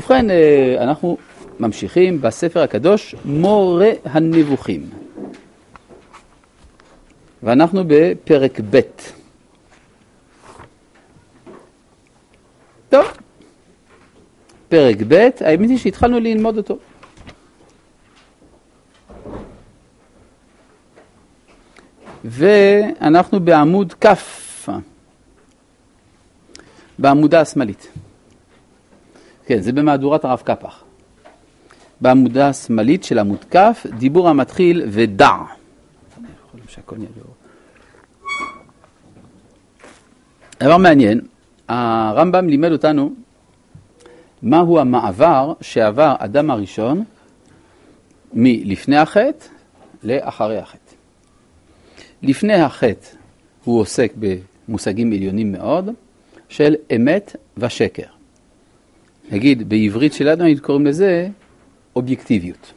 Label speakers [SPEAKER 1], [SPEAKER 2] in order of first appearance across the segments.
[SPEAKER 1] ובכן, אנחנו ממשיכים בספר הקדוש מורה הנבוכים. ואנחנו בפרק ב'. טוב, פרק ב', האמת היא שהתחלנו ללמוד אותו. ואנחנו בעמוד כף, בעמודה השמאלית. כן, זה במהדורת הרב קפח. בעמודה השמאלית של עמוד כף, דיבור המתחיל ודע. דבר מעניין, הרמב"ם לימד אותנו מהו המעבר שעבר אדם הראשון מלפני החטא לאחרי החטא. לפני החטא הוא עוסק במושגים עליונים מאוד של אמת ושקר. נגיד, בעברית שלנו קוראים לזה אובייקטיביות.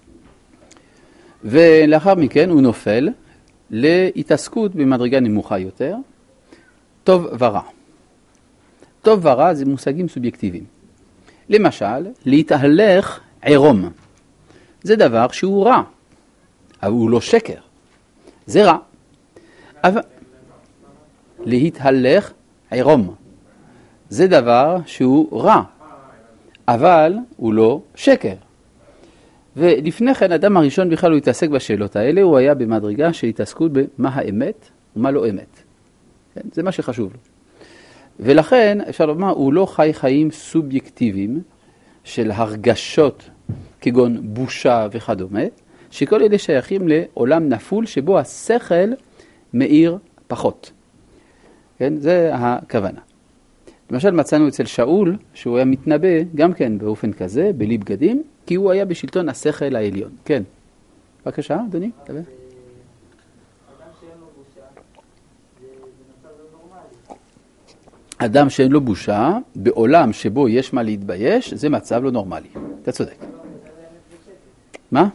[SPEAKER 1] ולאחר מכן הוא נופל להתעסקות במדרגה נמוכה יותר, טוב ורע. טוב ורע זה מושגים סובייקטיביים. למשל, להתהלך עירום. זה דבר שהוא רע, אבל הוא לא שקר. זה רע. אבל להתהלך עירום. זה דבר שהוא רע, אבל הוא לא שקר. ולפני כן, אדם הראשון בכלל הוא התעסק בשאלות האלה, הוא היה במדרגה של התעסקות במה האמת ומה לא אמת. כן? זה מה שחשוב לו. ולכן, אפשר לומר, הוא לא חי חיים סובייקטיביים של הרגשות כגון בושה וכדומה, שכל אלה שייכים לעולם נפול שבו השכל מאיר פחות. כן? זה הכוונה. למשל מצאנו אצל שאול שהוא היה מתנבא גם כן באופן כזה, בלי בגדים, כי הוא היה בשלטון השכל העליון. כן. בבקשה, אדוני. תביא. אדם שאין לו בושה, בעולם שבו יש מה להתבייש, זה מצב לא נורמלי. אתה צודק. מה?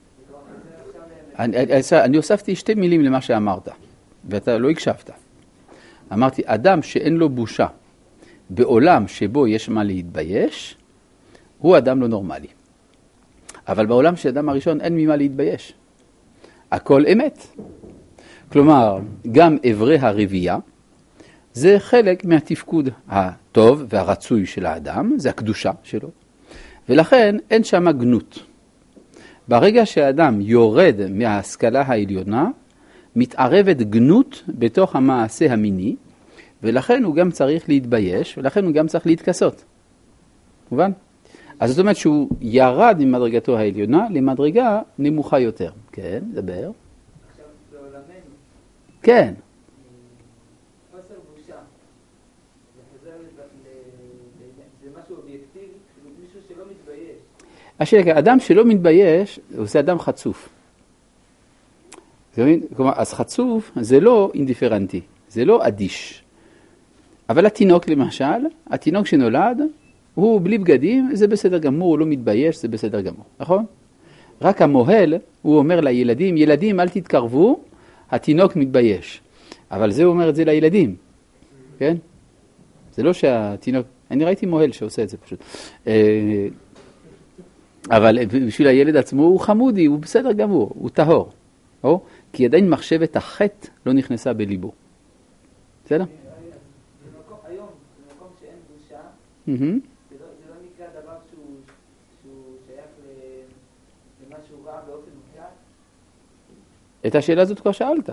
[SPEAKER 1] אני הוספתי שתי מילים למה שאמרת, ואתה לא הקשבת. אמרתי, אדם שאין לו בושה, בעולם שבו יש מה להתבייש, הוא אדם לא נורמלי. אבל בעולם של אדם הראשון אין ממה להתבייש. הכל אמת. כלומר, גם עברי הרבייה, זה חלק מהתפקוד הטוב והרצוי של האדם, זה הקדושה שלו. ולכן אין שם גנות. ברגע שהאדם יורד מההשכלה העליונה, מתערבת גנות בתוך המעשה המיני, ולכן הוא גם צריך להתבייש, ולכן הוא גם צריך להתכסות. מובן? אז זאת אומרת שהוא ירד ממדרגתו העליונה למדרגה נמוכה יותר. כן, דבר.
[SPEAKER 2] עכשיו בעולמנו.
[SPEAKER 1] כן.
[SPEAKER 2] חוסר בושה. זה חוזר זה משהו אובייקטיבי, מישהו שלא מתבייש.
[SPEAKER 1] השאלה, אדם שלא מתבייש, הוא זה אדם חצוף. כלומר, אז חצוף זה לא אינדיפרנטי, זה לא אדיש. אבל התינוק למשל, התינוק שנולד, הוא בלי בגדים, זה בסדר גמור, הוא לא מתבייש, זה בסדר גמור, נכון? רק המוהל, הוא אומר לילדים, ילדים אל תתקרבו, התינוק מתבייש. אבל זה הוא אומר את זה לילדים, כן? זה לא שהתינוק, אני ראיתי מוהל שעושה את זה פשוט. אבל בשביל הילד עצמו הוא חמודי, הוא בסדר גמור, הוא טהור. או? כי עדיין מחשבת החטא לא נכנסה בליבו. בסדר?
[SPEAKER 2] היום, במקום שאין בושה, זה לא נקרא דבר שהוא שייך למשהו רע באופן מוחלט?
[SPEAKER 1] את השאלה הזאת כבר שאלת.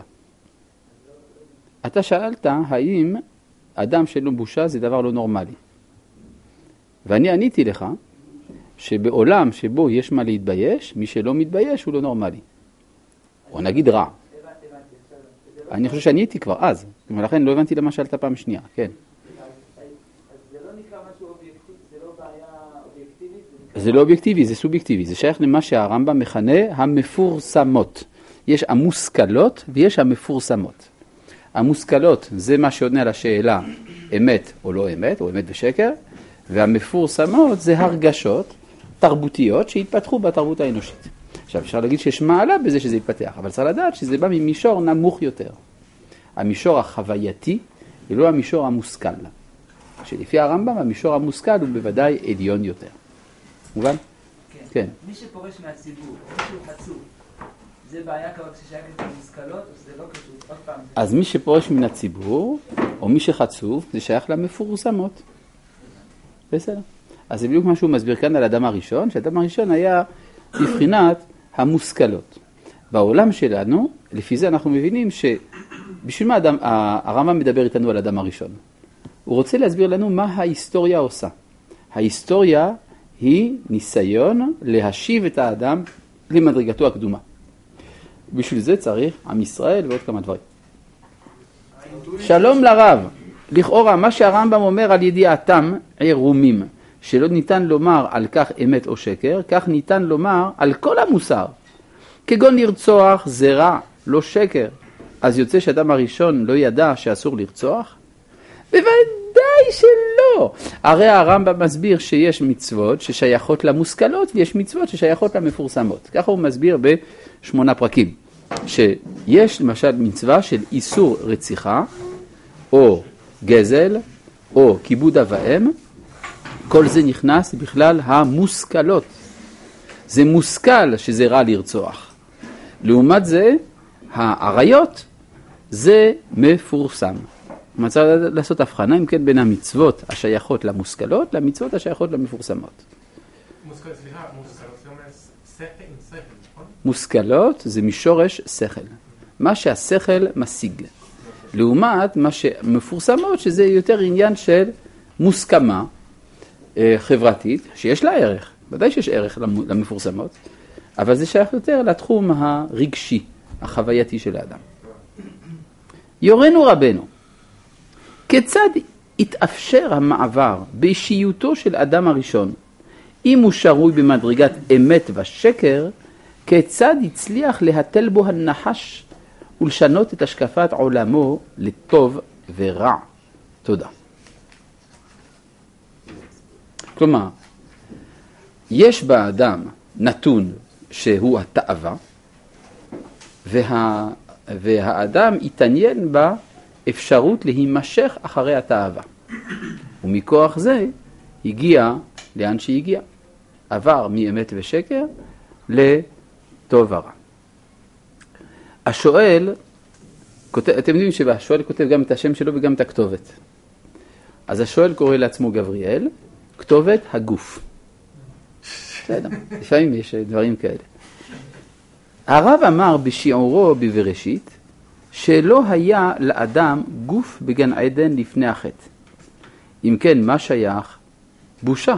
[SPEAKER 1] אתה שאלת האם אדם שאין בושה זה דבר לא נורמלי. ואני עניתי לך שבעולם שבו יש מה להתבייש, מי שלא מתבייש הוא לא נורמלי. או נגיד רע. אני חושב שאני הייתי כבר אז, ולכן לא הבנתי למה שאלת פעם שנייה, כן.
[SPEAKER 2] אז זה לא נקרא משהו אובייקטיבי, זה לא בעיה אובייקטיבית?
[SPEAKER 1] זה לא אובייקטיבי, זה סובייקטיבי, זה שייך למה שהרמב"ם מכנה המפורסמות. יש המושכלות ויש המפורסמות. המושכלות זה מה שעונה על השאלה אמת או לא אמת, או אמת ושקר, והמפורסמות זה הרגשות תרבותיות שהתפתחו בתרבות האנושית. עכשיו, אפשר להגיד שיש מעלה בזה שזה יתפתח, אבל צריך לדעת שזה בא ממישור נמוך יותר. המישור החווייתי, ולא המישור המושכל. שלפי הרמב"ם, המישור המושכל הוא בוודאי עליון יותר. מובן? כן.
[SPEAKER 2] מי שפורש מהציבור, מי שהוא חצוף, זה בעיה כבר כששייכת למושכלות, או שזה לא קשור? עוד פעם.
[SPEAKER 1] אז מי שפורש מן הציבור, או מי שחצוף, זה שייך למפורסמות. בסדר. אז זה בדיוק מה שהוא מסביר כאן על האדם הראשון, שהאדם הראשון היה בבחינת המושכלות. בעולם שלנו, לפי זה אנחנו מבינים שבשביל מה הרמב"ם מדבר איתנו על האדם הראשון. הוא רוצה להסביר לנו מה ההיסטוריה עושה. ההיסטוריה היא ניסיון להשיב את האדם למדרגתו הקדומה. בשביל זה צריך עם ישראל ועוד כמה דברים. שלום לרב. לכאורה מה שהרמב"ם אומר על ידיעתם עירומים, שלא ניתן לומר על כך אמת או שקר, כך ניתן לומר על כל המוסר. כגון לרצוח זה רע, לא שקר. אז יוצא שאדם הראשון לא ידע שאסור לרצוח? בוודאי שלא. הרי הרמב"ם מסביר שיש מצוות ששייכות למושכלות ויש מצוות ששייכות למפורסמות. ככה הוא מסביר ב8 פרקים. שיש למשל מצווה של איסור רציחה או גזל או כיבוד אב ואם. כל זה נכנס בכלל המושכלות. זה מושכל שזה רע לרצוח. לעומת זה, העריות זה מפורסם. מצא לעשות הבחנה אם כן בין המצוות השייכות למושכלות למצוות השייכות למפורסמות. מושכלות זה משורש שכל. מה שהשכל משיג. לעומת מה שמפורסמות שזה יותר עניין של מוסכמה חברתית שיש לה ערך. ודאי שיש ערך למפורסמות, אבל זה שייך יותר לתחום הרגשי, החווייתי של האדם. יורנו רבנו, כיצד התאפשר המעבר באישיותו של אדם הראשון, אם הוא שרוי במדרגת אמת ושקר, כיצד הצליח להתל בו הנחש ולשנות את השקפת עולמו לטוב ורע? תודה. כלומר, יש באדם נתון שהוא התאווה, והאדם יתעניין באפשרות להימשך אחרי התאווה. ומכוח זה הגיע לאן שהגיע. עבר מאמת ושקר לטוב ורע. השואל, אתם יודעים שהשואל כותב גם את השם שלו וגם את הכתובת. אז השואל קורא לעצמו גבריאל, כתובת הגוף. בסדר, לפעמים יש דברים כאלה. הרב אמר בשיעורו בבראשית, שלא היה לאדם גוף בגן עדן לפני החטא. אם כן, מה שייך? בושה.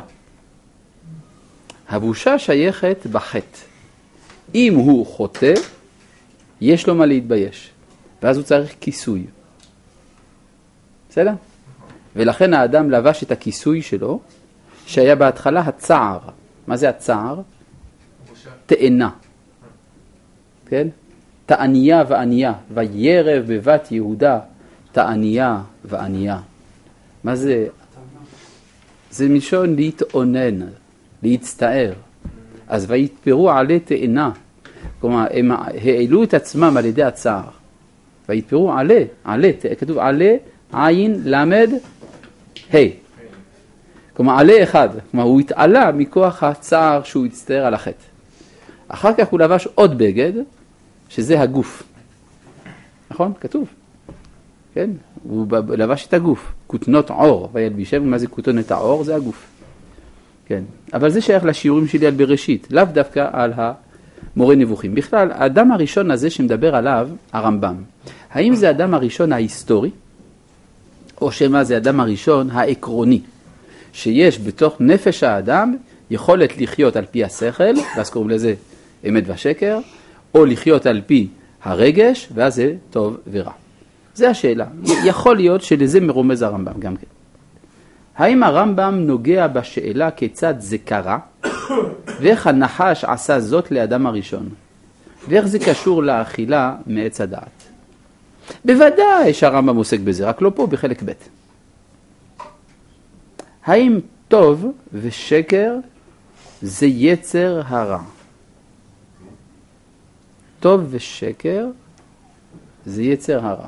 [SPEAKER 1] הבושה שייכת בחטא. אם הוא חוטא, יש לו מה להתבייש. ואז הוא צריך כיסוי. בסדר? ולכן האדם לבש את הכיסוי שלו, שהיה בהתחלה הצער. מה זה הצער? תאנה. כן? תעניה ועניה. וירב בבת יהודה, תעניה ועניה. מה זה? זה מלשון להתאונן, להצטער. אז ויתפרו עלי תאנה. כלומר, הם העלו את עצמם על ידי הצער. ויתפרו עלי, כתוב עלי, עין, למד, היי. כלומר, עלי אחד. כלומר, הוא התעלה מכוח הצער שהוא הצטער על החטא. אחר כך הוא לבש עוד בגד, שזה הגוף. נכון? כתוב. כן? הוא לבש את הגוף. כותנות עור. וילבישם, מה זה כותנות העור? זה הגוף. כן. אבל זה שייך לשיעורים שלי על בראשית. לאו דווקא על המורה נבוכים. בכלל, האדם הראשון הזה שמדבר עליו, הרמב"ם. האם זה האדם הראשון ההיסטורי? או שמה זה האדם הראשון העקרוני? שיש בתוך נפש האדם יכולת לחיות על פי השכל, ואז קוראים לזה אמת ושקר, או לחיות על פי הרגש, ואז זה טוב ורע. זה השאלה. יכול להיות שלזה מרומז הרמב"ם גם כן. האם הרמב"ם נוגע בשאלה כיצד זה קרה, ואיך הנחש עשה זאת לאדם הראשון, ואיך זה קשור לאכילה מעץ הדעת? בוודאי שהרמב"ם עוסק בזה, רק לא פה בחלק ב'. האם טוב ושקר זה יצר הרע? טוב ושקר זה יצר הרע.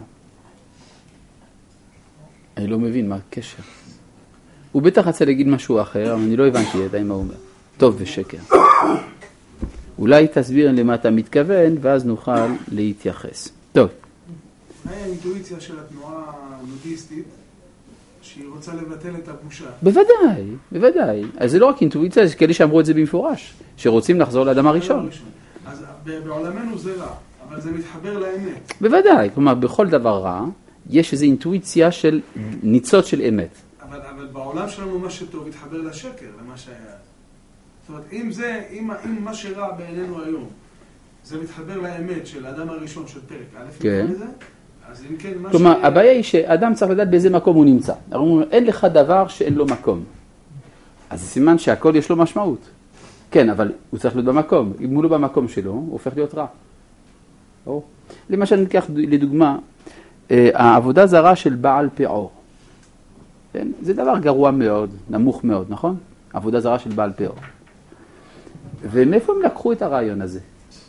[SPEAKER 1] אני לא מבין מה הקשר. הוא בטח רצה להגיד משהו אחר, אבל אני לא הבנתי עדיין מה הוא אומר. טוב ושקר. אולי תסביר למה אתה מתכוון, ואז נוכל להתייחס. טוב.
[SPEAKER 3] מהי האינטואיציה של התנועה הנודיסטית, שהיא רוצה לבטל את הבושה?
[SPEAKER 1] בוודאי, בוודאי. אז זה לא רק אינטואיציה, זה כאלה שאמרו את זה במפורש, שרוצים לחזור לאדם הראשון.
[SPEAKER 3] אז בעולמנו זה רע, אבל זה מתחבר לאמת.
[SPEAKER 1] בוודאי, כלומר, בכל דבר רע, יש איזו אינטואיציה של ניצוץ של אמת.
[SPEAKER 3] אבל בעולם שלנו מה שטוב התחבר לשקר, למה שהיה. זאת אומרת, אם מה שרע בעינינו היום, זה מתחבר לאמת של האדם הראשון של פרק א',
[SPEAKER 1] כן.
[SPEAKER 3] אז אם כן,
[SPEAKER 1] כלומר, הבעיה היא שאדם צריך לדעת באיזה מקום הוא נמצא. אין לך דבר שאין לו מקום. אז זה סימן שהכל יש לו משמעות. כן, אבל הוא צריך להיות במקום. אם הוא לא במקום שלו, הוא הופך להיות רע. או. למשל, ניקח לדוגמה, העבודה זרה של בעל פאור. כן? זה דבר גרוע מאוד, נמוך מאוד, נכון? עבודה זרה של בעל פאור. ומאיפה הם לקחו את הרעיון הזה?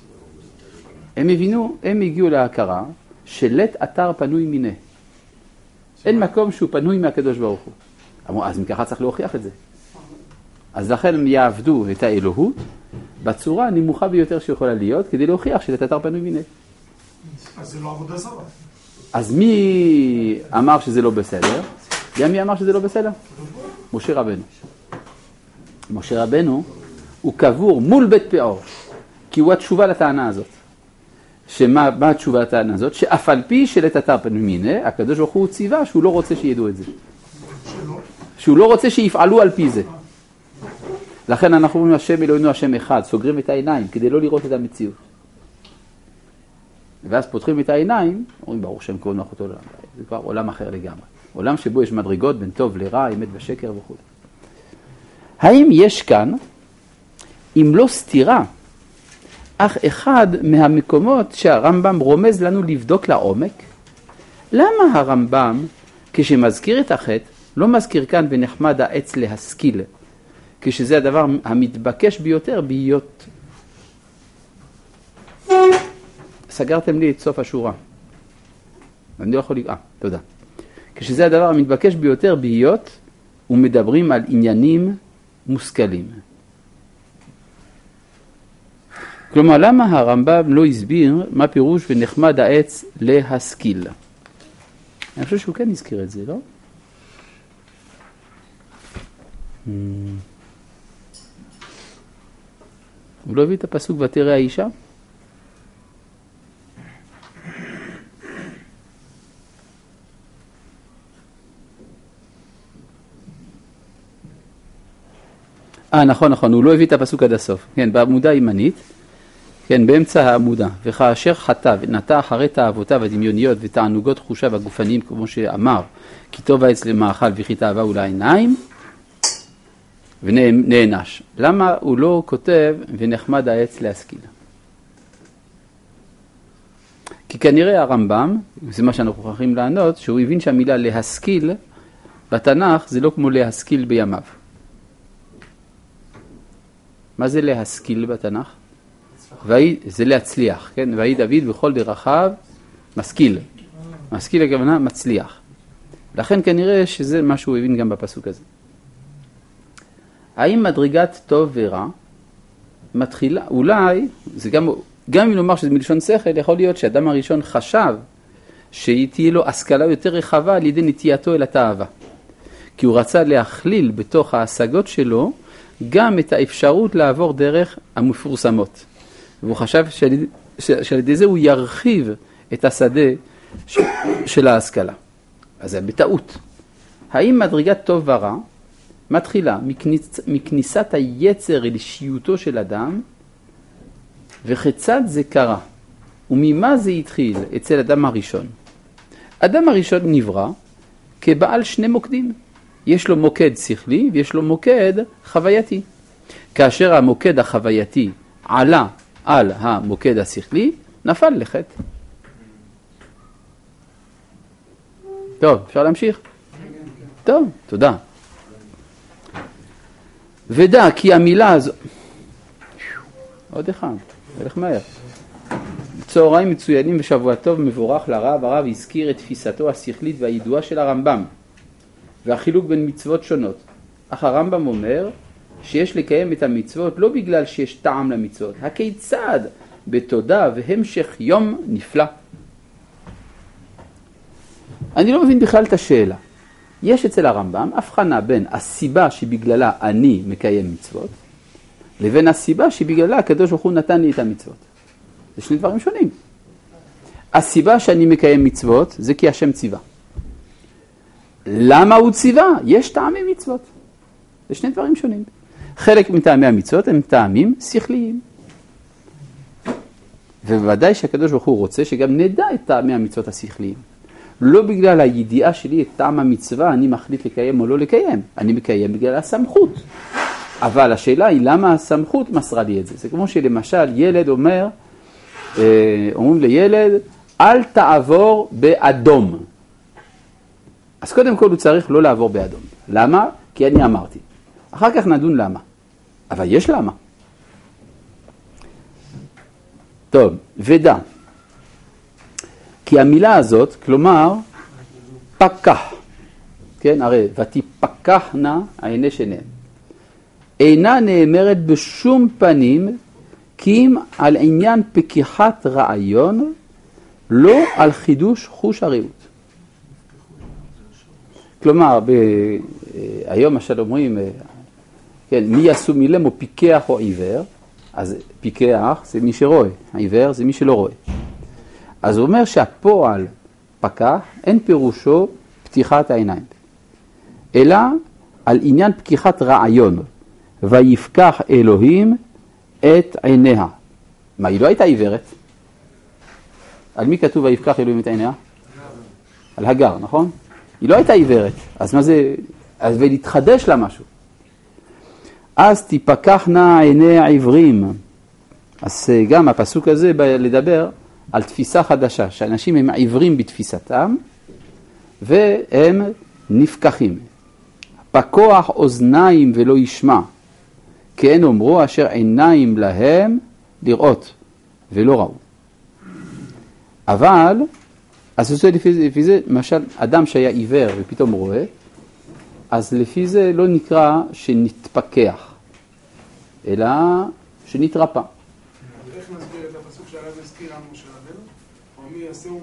[SPEAKER 1] הם הגיעו להכרה שלט אתר פנוי מיני. אין מקום שהוא פנוי מהקדוש ברוך הוא. אמרו, אז מככה צריך להוכיח את זה. אז לכן הם יעבדו את האלוהות בצורה הנמוכה ביותר שיכולה להיות, כדי להוכיח שלט אתר פנוי מיני.
[SPEAKER 3] אז זה לא עבודה זרה.
[SPEAKER 1] אז מי אמר שזה לא בסדר? גם מי אמר שזה לא בסדר? משה רבנו. משה רבנו הוא קבור מול בית פאור, כי הוא התשובה לטענה הזאת. שמה התשובה לטענה הזאת? שאף על פי שלט אתר פנוי מיני, הקדוש ברוך הוא ציווה שהוא לא רוצה שידעו את זה. שהוא לא רוצה שיפעלו על פי זה. לכן אנחנו אומרים השם אלוהינו השם אחד, סוגרים את העיניים כדי לא לראות את המציאות. ואז פותחים את העיניים, אומרים ברוך שם כבוד מלכות עולם. זה כבר עולם אחר לגמרי. עולם שבו יש מדרגות בין טוב לרע, אמת ושקר וכו'. האם יש כאן, אם לא סתירה, אך אחד מהמקומות שהרמב"ם רומז לנו לבדוק לעומק? למה הרמב"ם, כשמזכיר את החטא, לא מזכיר כאן ונחמד העץ להשכיל, כשזה הדבר המתבקש ביותר בהיות? סגרתם לי את סוף השורה. אני לא יכול... תודה. כשזה הדבר המתבקש ביותר בהיות, ומדברים על עניינים מושכלים. כלומר, למה הרמב"ם לא הסביר מה פירוש ונחמד העץ להשכיל? אני חושב שהוא כן הזכיר את זה, לא? הוא לא הביא את הפסוק ותראה האישה? נכון, הוא לא הביא את הפסוק עד הסוף. כן, בעמודה הימנית, כן, באמצע העמודה. וכאשר חטא ונטע אחרי תאוותיו הדמיוניות ותענוגות חושיו הגופניים, כמו שאמר, כי טוב העץ למאכל וכי תאווה ולעיניים, ונענש. למה הוא לא כותב ונחמד העץ להשכיל? כי כנראה הרמב"ם, זה מה שאנחנו מוכרחים לענות, שהוא הבין שהמילה להשכיל בתנ"ך זה לא כמו להשכיל בימיו. מה זה להשכיל בתנ"ך? זה להצליח, כן? ויהי דוד בכל דרכיו משכיל. משכיל הכוונה מצליח. לכן כנראה שזה מה שהוא הבין גם בפסוק הזה. האם מדרגת טוב ורע מתחילה, אולי, זה גם אם נאמר שזה מלשון שכל, יכול להיות שאדם הראשון חשב שתהיה לו השכלה יותר רחבה על ידי נטייתו אל התאווה. כי הוא רצה להכליל בתוך ההשגות שלו גם את האפשרות לעבור דרך המפורסמות. והוא חשב שעל ידי זה הוא ירחיב את השדה של ההשכלה. אז זה בטעות. האם מדרגת טוב ורע מתחילה מכניסת היצר אל אישיותו של אדם, וכיצד זה קרה? וממה זה התחיל אצל אדם הראשון? אדם הראשון נברא כבעל שני מוקדים. יש לו מוקד שכלי ויש לו מוקד חווייתי. כאשר המוקד החווייתי עלה על המוקד השכלי, נפל לחטא. טוב, אפשר להמשיך? טוב, תודה. ודע כי המילה הזו... עוד אחד, הלך מהר. צהריים מצוינים ושבוע טוב מבורך לרב. הרב הזכיר את תפיסתו השכלית והידועה של הרמב"ם והחילוק בין מצוות שונות. אך הרמב"ם אומר שיש לקיים את המצוות לא בגלל שיש טעם למצוות, הכיצד בתודה והמשך יום נפלא. אני לא מבין בכלל את השאלה. יש אצל הרמב"ם הבחנה בין הסיבה שבגללה אני מקיים מצוות, לבין הסיבה שבגללה הקדוש ברוך הוא נתן לי את המצוות. זה שני דברים שונים. הסיבה שאני מקיים מצוות זה כי השם ציווה. למה הוא ציווה? יש טעמי מצוות. זה שני דברים שונים. חלק מטעמי המצוות הם טעמים שכליים. ובוודאי שהקדוש ברוך הוא רוצה שגם נדע את טעמי המצוות השכליים. לא בגלל הידיעה שלי את טעם המצווה אני מחליט לקיים או לא לקיים. אני מקיים בגלל הסמכות. אבל השאלה היא למה הסמכות מסרה לי את זה. זה כמו שלמשל ילד אומר, אומרים לילד, אל תעבור באדום. אז קודם כל הוא צריך לא לעבור באדום. למה? כי אני אמרתי. אחר כך נדון למה. אבל יש למה. טוב, ודע. כי המילה הזאת, כלומר, פקח. כן, הרי ותפקחנה עיני שניהם. אינה נאמרת בשום פנים, כי אם על עניין פקיחת רעיון, לא על חידוש חוש הראות. כלומר, היום משל אומרים, כן, מי יעשו מילם או פיקח או עיוור, אז פיקח זה מי שרואה, העיוור זה מי שלא רואה. אז הוא אומר שהפועל פקח אין פירושו פתיחת העיניים, אלא על עניין פקיחת רעיון, ויפקח אלוהים את עיניה. מה, היא לא הייתה עיוורת? על מי כתוב ויפקח אלוהים את עיניה? על הגר, נכון? היא לא הייתה עיוורת, אז מה זה? אז ולהתחדש לה משהו. אז תפקחנה עיני העברים. אז גם הפסוק הזה בא לדבר על תפיסה חדשה, שאנשים הם עיוורים בתפיסתם, והם נפקחים. פקוח אוזניים ולא ישמע, כן אומרו אשר עיניים להם לראות ולא ראו. אבל, אז זה לפי זה, למשל, אדם שהיה עיוור ופתאום רואה, אז לפי זה לא נקרא שנתפקח, אלא שנתרפא.
[SPEAKER 3] איך נסביר את הפסוק שהרב הזכיר לנו של רבנו? או מי יעשהו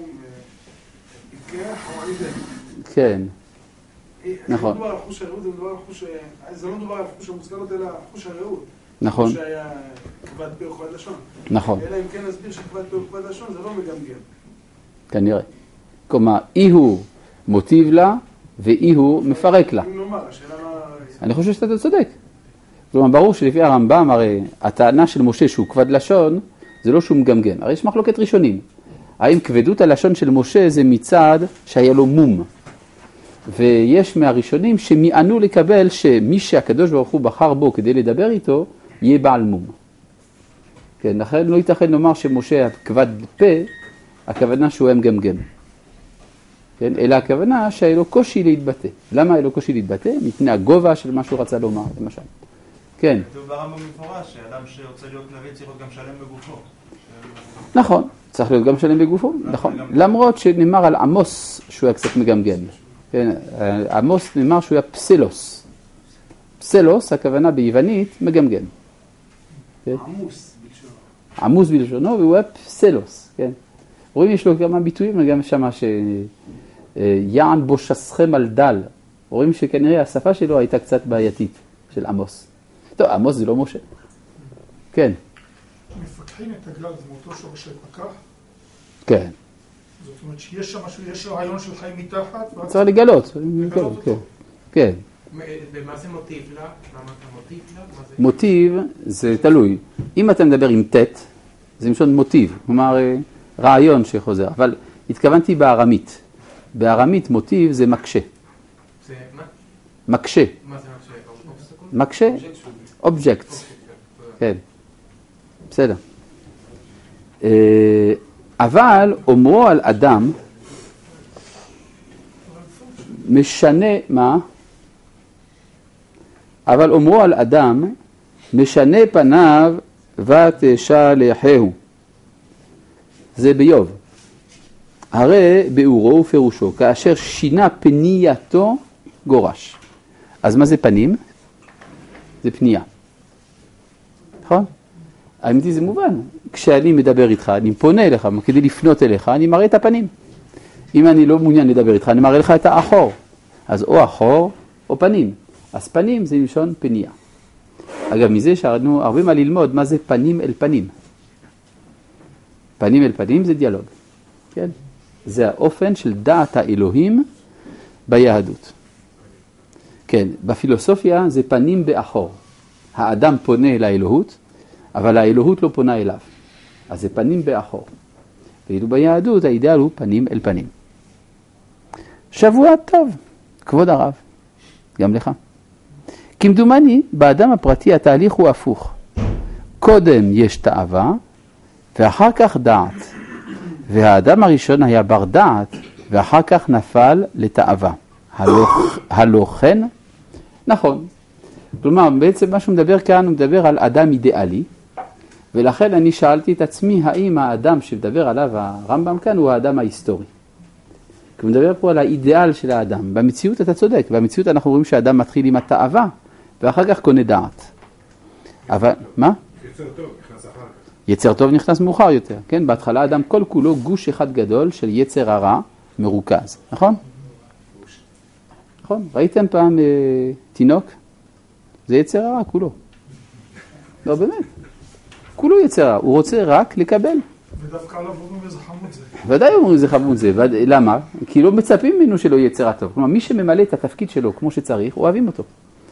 [SPEAKER 3] פיקח או עיוור?
[SPEAKER 1] כן, נכון.
[SPEAKER 3] זה מדובר על חוש הראות, זה לא מדובר על חוש המושכלות, אלא חוש הראות.
[SPEAKER 1] נכון.
[SPEAKER 3] כמו שהיה כבד פה וכבד לשון.
[SPEAKER 1] נכון.
[SPEAKER 3] אלא אם כן נסביר שכבד פה וכבד לשון זה לא מגמגם.
[SPEAKER 1] כנראה. כלומר, אי הוא מוטיב לה ואי הוא מפרק לה.
[SPEAKER 3] אם נאמר, השאלה מה...
[SPEAKER 1] אני חושב שאתה צודק. כלומר, ברור שלפי הרמב"ם, הרי הטענה של משה שהוא כבד לשון, זה לא שהוא מגמגם. הרי יש מחלוקת ראשונים. האם כבדות הלשון של משה זה מצד שהיה לו מום. ויש מהראשונים שמיענו לקבל שמי שהקדוש ברוך הוא בחר בו כדי לדבר איתו, יהיה בעל מום. כן, לכן לא ייתכן לומר שמשה כבד פה, הכוונה שהוא היה מגמגם. כן, אלא הכוונה שהיה לו קושי להתבטא. למה היה לו קושי להתבטא? מפני הגובה של מה שהוא רצה לומר, למשל. כן.
[SPEAKER 4] כתוב ברמב"ם במפורש, שאדם שרוצה להיות נביא צריך להיות גם שלם בגופו.
[SPEAKER 1] נכון, צריך להיות גם שלם בגופו, נכון. למרות שנאמר על עמוס שהוא היה קצת מגמגם. כן, עמוס נאמר שהוא היה פסלוס. פסלוס, הכוונה ביוונית, מגמגם. כן?
[SPEAKER 3] עמוס בלשונו.
[SPEAKER 1] עמוס בלשונו, והוא היה פסלוס. כן? רואים, יש לו כמה ביטויים, גם שמה שיען בו שסכם על דל. רואים שכנראה השפה שלו הייתה קצת בעייתית, של עמוס. טוב, עמוס זה לא משה. כן.
[SPEAKER 5] מפקחים את הגלל, זה מאותו שורש של פקח?
[SPEAKER 1] כן.
[SPEAKER 5] זאת אומרת שיש שם משהו, יש רעיון של חיים מתחת?
[SPEAKER 1] צריך לגלות. כן.
[SPEAKER 6] ומה זה מוטיב לה? למה אתה מוטיב לה?
[SPEAKER 1] מוטיב זה תלוי. אם אתה מדבר עם תת, זה משון מוטיב. כלומר, רעיון שחוזר. אבל התכוונתי בארמית. בארמית מוטיב זה מקשה.
[SPEAKER 6] זה מה?
[SPEAKER 1] מקשה.
[SPEAKER 6] מה זה מקשה?
[SPEAKER 1] מקשה? אובייקט. כן. בסדר. אבל אומרו על אדם משנה, מה? אבל אומרו על אדם משנה פניו ותשלחהו. זה ביוב. הרי באורו ופירושו, כאשר שינה פנייתו גורש. אז מה זה פנים? זה פנייה. נכון? האמיתי זה מובן. כשאני מדבר איתך, אני פונה אליך, כדי לפנות אליך, אני מראה את הפנים. אם אני לא מעוניין לדבר איתך, אני מראה לך את האחור. אז או אחור או פנים. אז פנים זה מלשון פניה. אגב, מזה שערנו הרבה מה ללמוד מה זה פנים אל פנים. פנים אל פנים זה דיאלוג. כן? זה האופן של דעת האלוהים ביהדות. כן, בפילוסופיה זה פנים באחור. האדם פונה אל האלוהות, אבל האלוהות לא פונה אליו. אז זה פנים באחור. ואילו ביהדות האידאל הוא פנים אל פנים. שבוע טוב, כבוד הרב, גם לך. כמדומני, באדם הפרטי התהליך הוא הפוך. קודם יש תאווה, ואחר כך דעת. והאדם הראשון היה בר דעת, ואחר כך נפל לתאווה. הלא כן? נכון. כלומר, בעצם מה שהוא מדבר כאן, הוא מדבר על אדם אידיאלי, ולכן אני שאלתי את עצמי, האם האדם שמדבר עליו הרמב"ם כאן הוא האדם ההיסטורי. כי הוא מדבר פה על האידיאל של האדם. במציאות אתה צודק, במציאות אנחנו רואים שהאדם מתחיל עם התאווה, ואחר כך קונה דעת. אבל, מה?
[SPEAKER 5] יצר טוב, נכנס אחר כך.
[SPEAKER 1] יצר טוב נכנס מאוחר יותר, כן? בהתחלה האדם כל כולו גוש אחד גדול של יצר הרע מרוכז, נכון? נכון? ראיתם פעם תינוק? זה יצר הרע כולו. לא באמת. כולו יצר הרע, הוא רוצה רק לקבל.
[SPEAKER 5] ודווקא עליו אומרים איזה חמוד זה.
[SPEAKER 1] ודאי אומרים איזה חמוד זה, למה? כי לא מצפים ממנו שלא יצר הטוב. כלומר, מי שממלא את התפקיד שלו כמו שצריך, אוהבים אותו.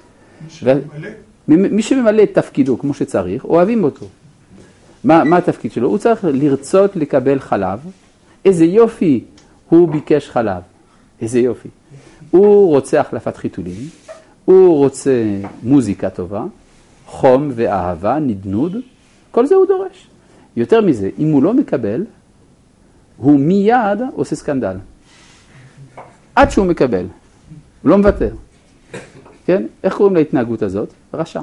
[SPEAKER 1] מי שממלא את תפקידו כמו שצריך, אוהבים אותו. מה התפקיד שלו? הוא צריך לרצות לקבל חלב. איזה יופי הוא ביקש חלב. איזה יופי. הוא רוצה החלפת חיתולים, הוא רוצה מוזיקה טובה, חום ואהבה, נדנוד, כל זה הוא דורש. יותר מזה, אם הוא לא מקבל, הוא מיד עושה סקנדל. עד שהוא מקבל, הוא לא מוותר. כן? איך קוראים להתנהגות הזאת? רשע.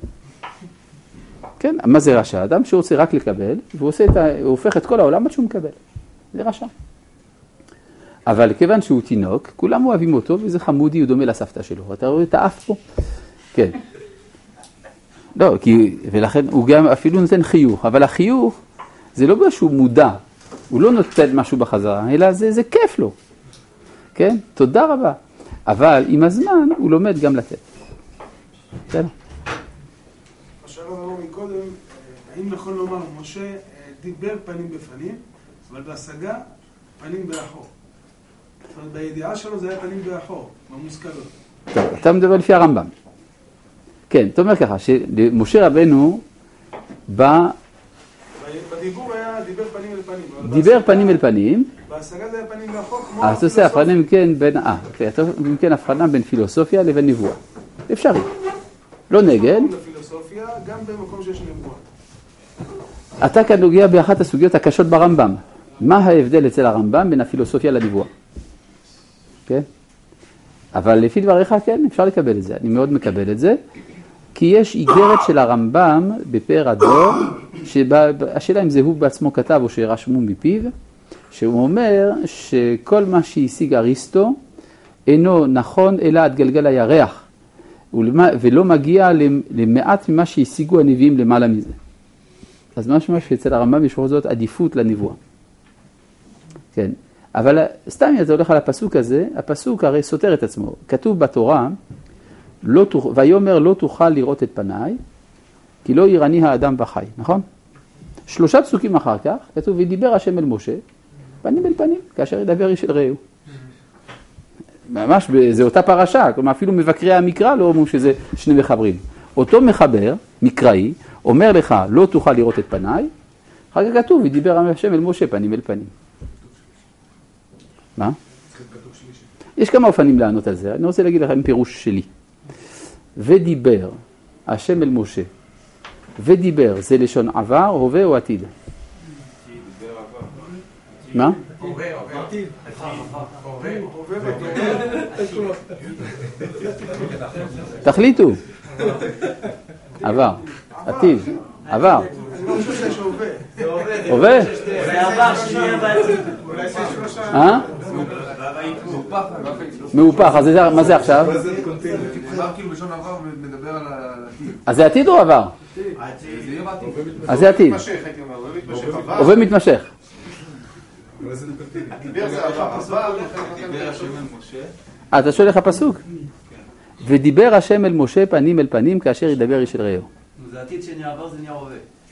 [SPEAKER 1] כן? מה זה רשע? אדם שרוצה רק לקבל, והוא הופך את כל העולם עד שהוא מקבל. זה רשע. אבל כיוון שהוא תינוק, כולם אוהבים אותו, וזה חמודי, הוא דומה לסבתא שלו. אתה רואה את האף פה? כן. לא, ולכן הוא גם אפילו נותן חיוך, אבל החיוך זה לא בגלל שהוא מודע, הוא לא נותן משהו בחזרה, אלא זה כיף לו. כן? תודה רבה. אבל עם הזמן הוא לומד גם לתת. בסדר?
[SPEAKER 3] השאלה אמרנו מקודם, האם נכון לומר, משה דיבר פנים בפנים, אבל בהשגה פנים באחור. זאת אומרת, בידיעה שלו זה היה פנים באחור, במושכלות.
[SPEAKER 1] טוב, אתה מדבר לפי הרמב"ם. כן, אתה אומר ככה, שמשה רבנו בא...
[SPEAKER 3] בדיבור היה דיבר פנים אל פנים.
[SPEAKER 1] דיבר פנים אל פנים.
[SPEAKER 3] בהשגה זה היה פנים באחור, כמו...
[SPEAKER 1] אז אתה עושה הבחנה מכן הבחנה בין פילוסופיה לבין נבואה. אפשרי. לא נגד.
[SPEAKER 3] לפילוסופיה, גם במקום שיש נבואה.
[SPEAKER 1] אתה כאן נוגע באחת הסוגיות הקשות ברמב"ם. מה ההבדל אצל הרמב"ם בין הפילוסופיה לנבואה? כן? אבל לפי דבריך, כן, אפשר לקבל את זה. אני מאוד מקבל את זה. כי יש איגרת של הרמב"ם בפאר הדור, השאלה אם זה הוא בעצמו כתב או שרשמו מפיו, שהוא אומר שכל מה שהשיג אריסטו אינו נכון אלא עד גלגל הירח, ולא מגיע למעט ממה שהשיגו הנביאים למעלה מזה. אז משמע שאצל הרמב"ם יש בכל זאת עדיפות לנבואה. כן, אבל סתם אם אתה הולך על הפסוק הזה, הפסוק הרי סותר את עצמו. כתוב בתורה, ויאמר לא תוכל לראות את פניי, כי לא יראני האדם וחי, נכון? 3 פסוקים אחר כך, כתוב, ודיבר השם אל משה, פנים אל פנים, כאשר ידבר איש אל רעהו. ממש, זה אותה פרשה, כלומר אפילו מבקרי המקרא לא אומרים שזה שני מחברים. אותו מחבר, מקראי, אומר לך, לא תוכל לראות את פניי, אחר כך כתוב, ודיבר השם אל משה, פנים אל פנים. מה? יש כמה אופנים לענות על זה, אני רוצה להגיד לכם פירוש שלי. ודיבר השם אל משה, ודיבר, זה לשון עבר, הווה או עתיד? מה? תחליטו. עבר, עתיד, עבר. הווה?
[SPEAKER 2] זה עבר שנייה בעתיד.
[SPEAKER 1] מאופח, אז מה זה עכשיו?
[SPEAKER 6] כאילו בשון עבר מדבר על העתיד.
[SPEAKER 1] אז זה עתיד או עבר? אז זה עתיד.
[SPEAKER 7] מתמשך, הייתי אומר, הווה מתמשך.
[SPEAKER 1] הווה מתמשך.
[SPEAKER 7] דיבר זה עבר.
[SPEAKER 4] דיבר השם אל משה.
[SPEAKER 1] אתה שואל איך הפסוק? ודיבר השם אל משה פנים אל פנים כאשר ידבר איש אל רעהו.
[SPEAKER 2] זה עתיד שנהיה עבר, זה נהיה הווה.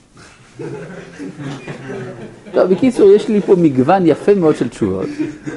[SPEAKER 1] טוב, בקיצור, יש לי פה מגוון יפה מאוד של תשובות.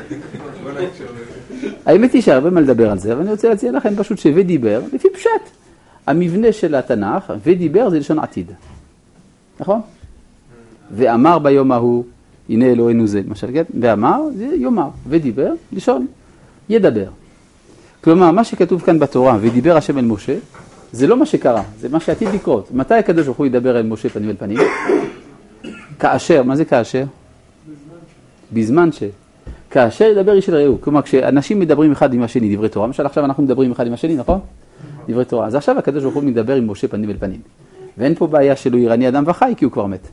[SPEAKER 1] האמת היא שהרבה מה לדבר על זה, אבל אני רוצה להציע לכם פשוט שוודיבר, לפי פשט. המבנה של התנ"ך, ודיבר זה לשון עתיד. נכון? ואמר ביום ההוא, הנה אלוהינו זה, למשל, כן? ואמר, זה יאמר, ודיבר, לשון ידבר. כלומר, מה שכתוב כאן בתורה, ודיבר השם אל משה, זה לא מה שקרה, זה מה שעתיד לקרות. מתי הקדוש ברוך הוא ידבר אל משה פנים אל פנים? כאשר, מה זה כאשר? בזמן ש... כאשר ידבר איש אל רעהו. כלומר, כשאנשים מדברים אחד עם השני דברי תורה, למשל עכשיו אנחנו מדברים אחד עם השני, נכון? דברי תורה. אז עכשיו הקדוש ברוך הוא מדבר עם משה פנים אל פנים. ואין פה בעיה שלא ירני אדם וחי, כי הוא כבר מת.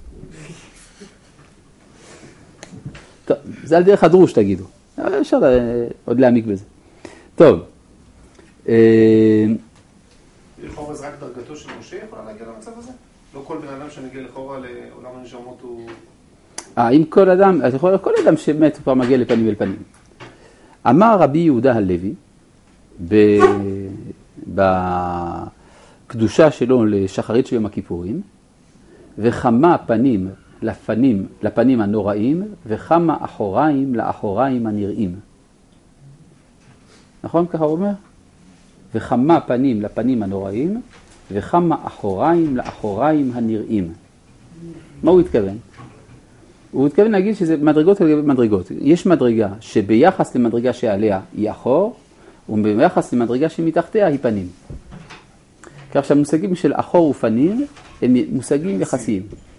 [SPEAKER 1] טוב, זה על דרך הדרוש, תגידו. אפשר עוד להעמיק בזה. טוב.
[SPEAKER 7] לכאורה זה רק דרגתו של משה יכולה להגיע למצב הזה? לא כל בן אדם שנגיע לכאורה לעולם הנשמות הוא...
[SPEAKER 1] אם כל אדם, כל אדם שמת הוא כבר מגיע לפנים אל פנים. אמר רבי יהודה הלוי, בקדושה שלו לשחרית של יום הכיפורים, וכמה פנים לפנים הנוראים, וכמה אחוריים לאחוריים הנראים. נכון? ככה הוא אומר? וכמה פנים לפנים הנוראים, וכמה אחוריים לאחוריים הנראים. מה הוא התכוון? הוא התכוון להגיד שזה מדרגות על גבי מדרגות. יש מדרגה שביחס למדרגה שעליה היא אחור, וביחס למדרגה שמתחתיה היא פנים. כך שהמושגים של אחור ופנים הם מושגים יחסיים.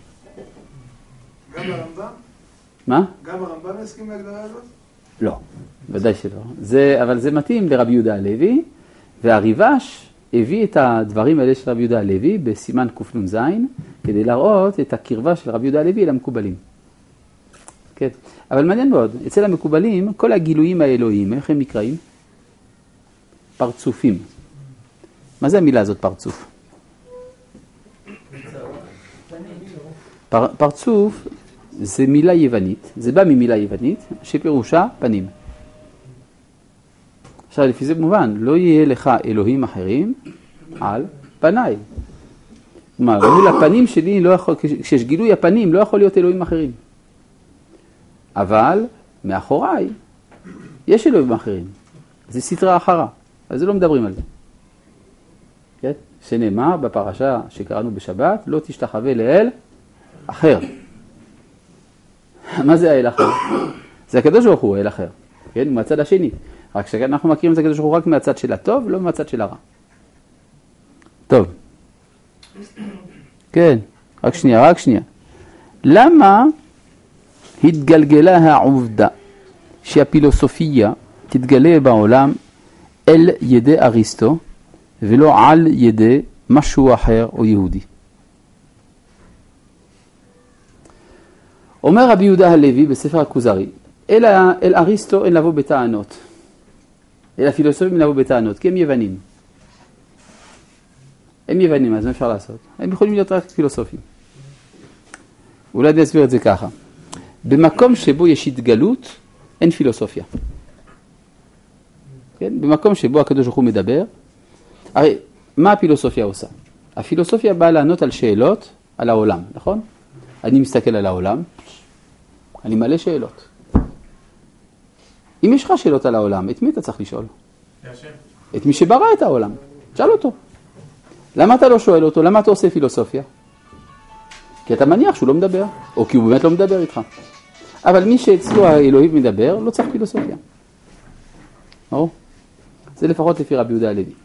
[SPEAKER 3] גם הרמב"ם?
[SPEAKER 1] מה?
[SPEAKER 3] גם הרמב"ם יסכים להגדרה הזאת?
[SPEAKER 1] לא, ודאי שלא. אבל זה מתאים לרבי יהודה הלוי, והריבש הביא את הדברים האלה של רבי יהודה הלוי בסימן קנ"ז, כדי להראות את הקרבה של רבי יהודה הלוי למקובלים. כן. אבל מעניין מאוד, אצל המקובלים, כל הגילויים האלוהיים, איך הם נקראים? פרצופים. מה זה המילה הזאת פרצוף? פרצוף זה מילה יוונית, זה בא ממילה יוונית, שפירושה פנים. עכשיו, לפי זה מובן, לא יהיה לך אלוהים אחרים על פניי. כלומר, מול הפנים שלי, כשיש גילוי הפנים, לא יכול להיות אלוהים אחרים. אבל מאחוריי יש אלוהים אחרים. זה סתרה אחרה, אז זה לא מדברים על זה. כן? שנאמר בפרשה שקראנו בשבת, לא תשתחווה לאל אחר. מה זה האל אחר? זה הקדוש ברוך הוא האל אחר, כן? מהצד השני. רק שאנחנו מכירים את הקדוש ברוך הוא רק מהצד של הטוב, לא מהצד של הרע. טוב. כן, רק שנייה. למה התגלגלה העובדה שהפילוסופיה תתגלה בעולם אל ידי אריסטו ולא על ידי משהו אחר או יהודי? אומר רבי יהודה הלוי בספר הכוזרי, אל אריסטו אין לבוא בטענות, אל הפילוסופים אין לבוא בטענות, כי הם יוונים. הם יוונים, אז מה אפשר לעשות? הם יכולים להיות רק פילוסופים. אולי אני אסביר את זה ככה. במקום שבו יש התגלות, אין פילוסופיה. כן? במקום שבו הקדוש ברוך הוא מדבר, הרי מה הפילוסופיה עושה? הפילוסופיה באה לענות על שאלות על העולם, נכון? אני מסתכל על העולם, אני מלא שאלות. אם יש לך שאלות על העולם, את מי אתה צריך לשאול? את מי שברא את העולם. שאל אותו. למה אתה לא שואל אותו? למה אתה עושה פילוסופיה? כי אתה מניח שהוא לא מדבר, או כי הוא באמת לא מדבר איתך. אבל מי שאצלו האלוהים מדבר, לא צריך פילוסופיה. זה לפחות לפי רבי יהודה הלוי.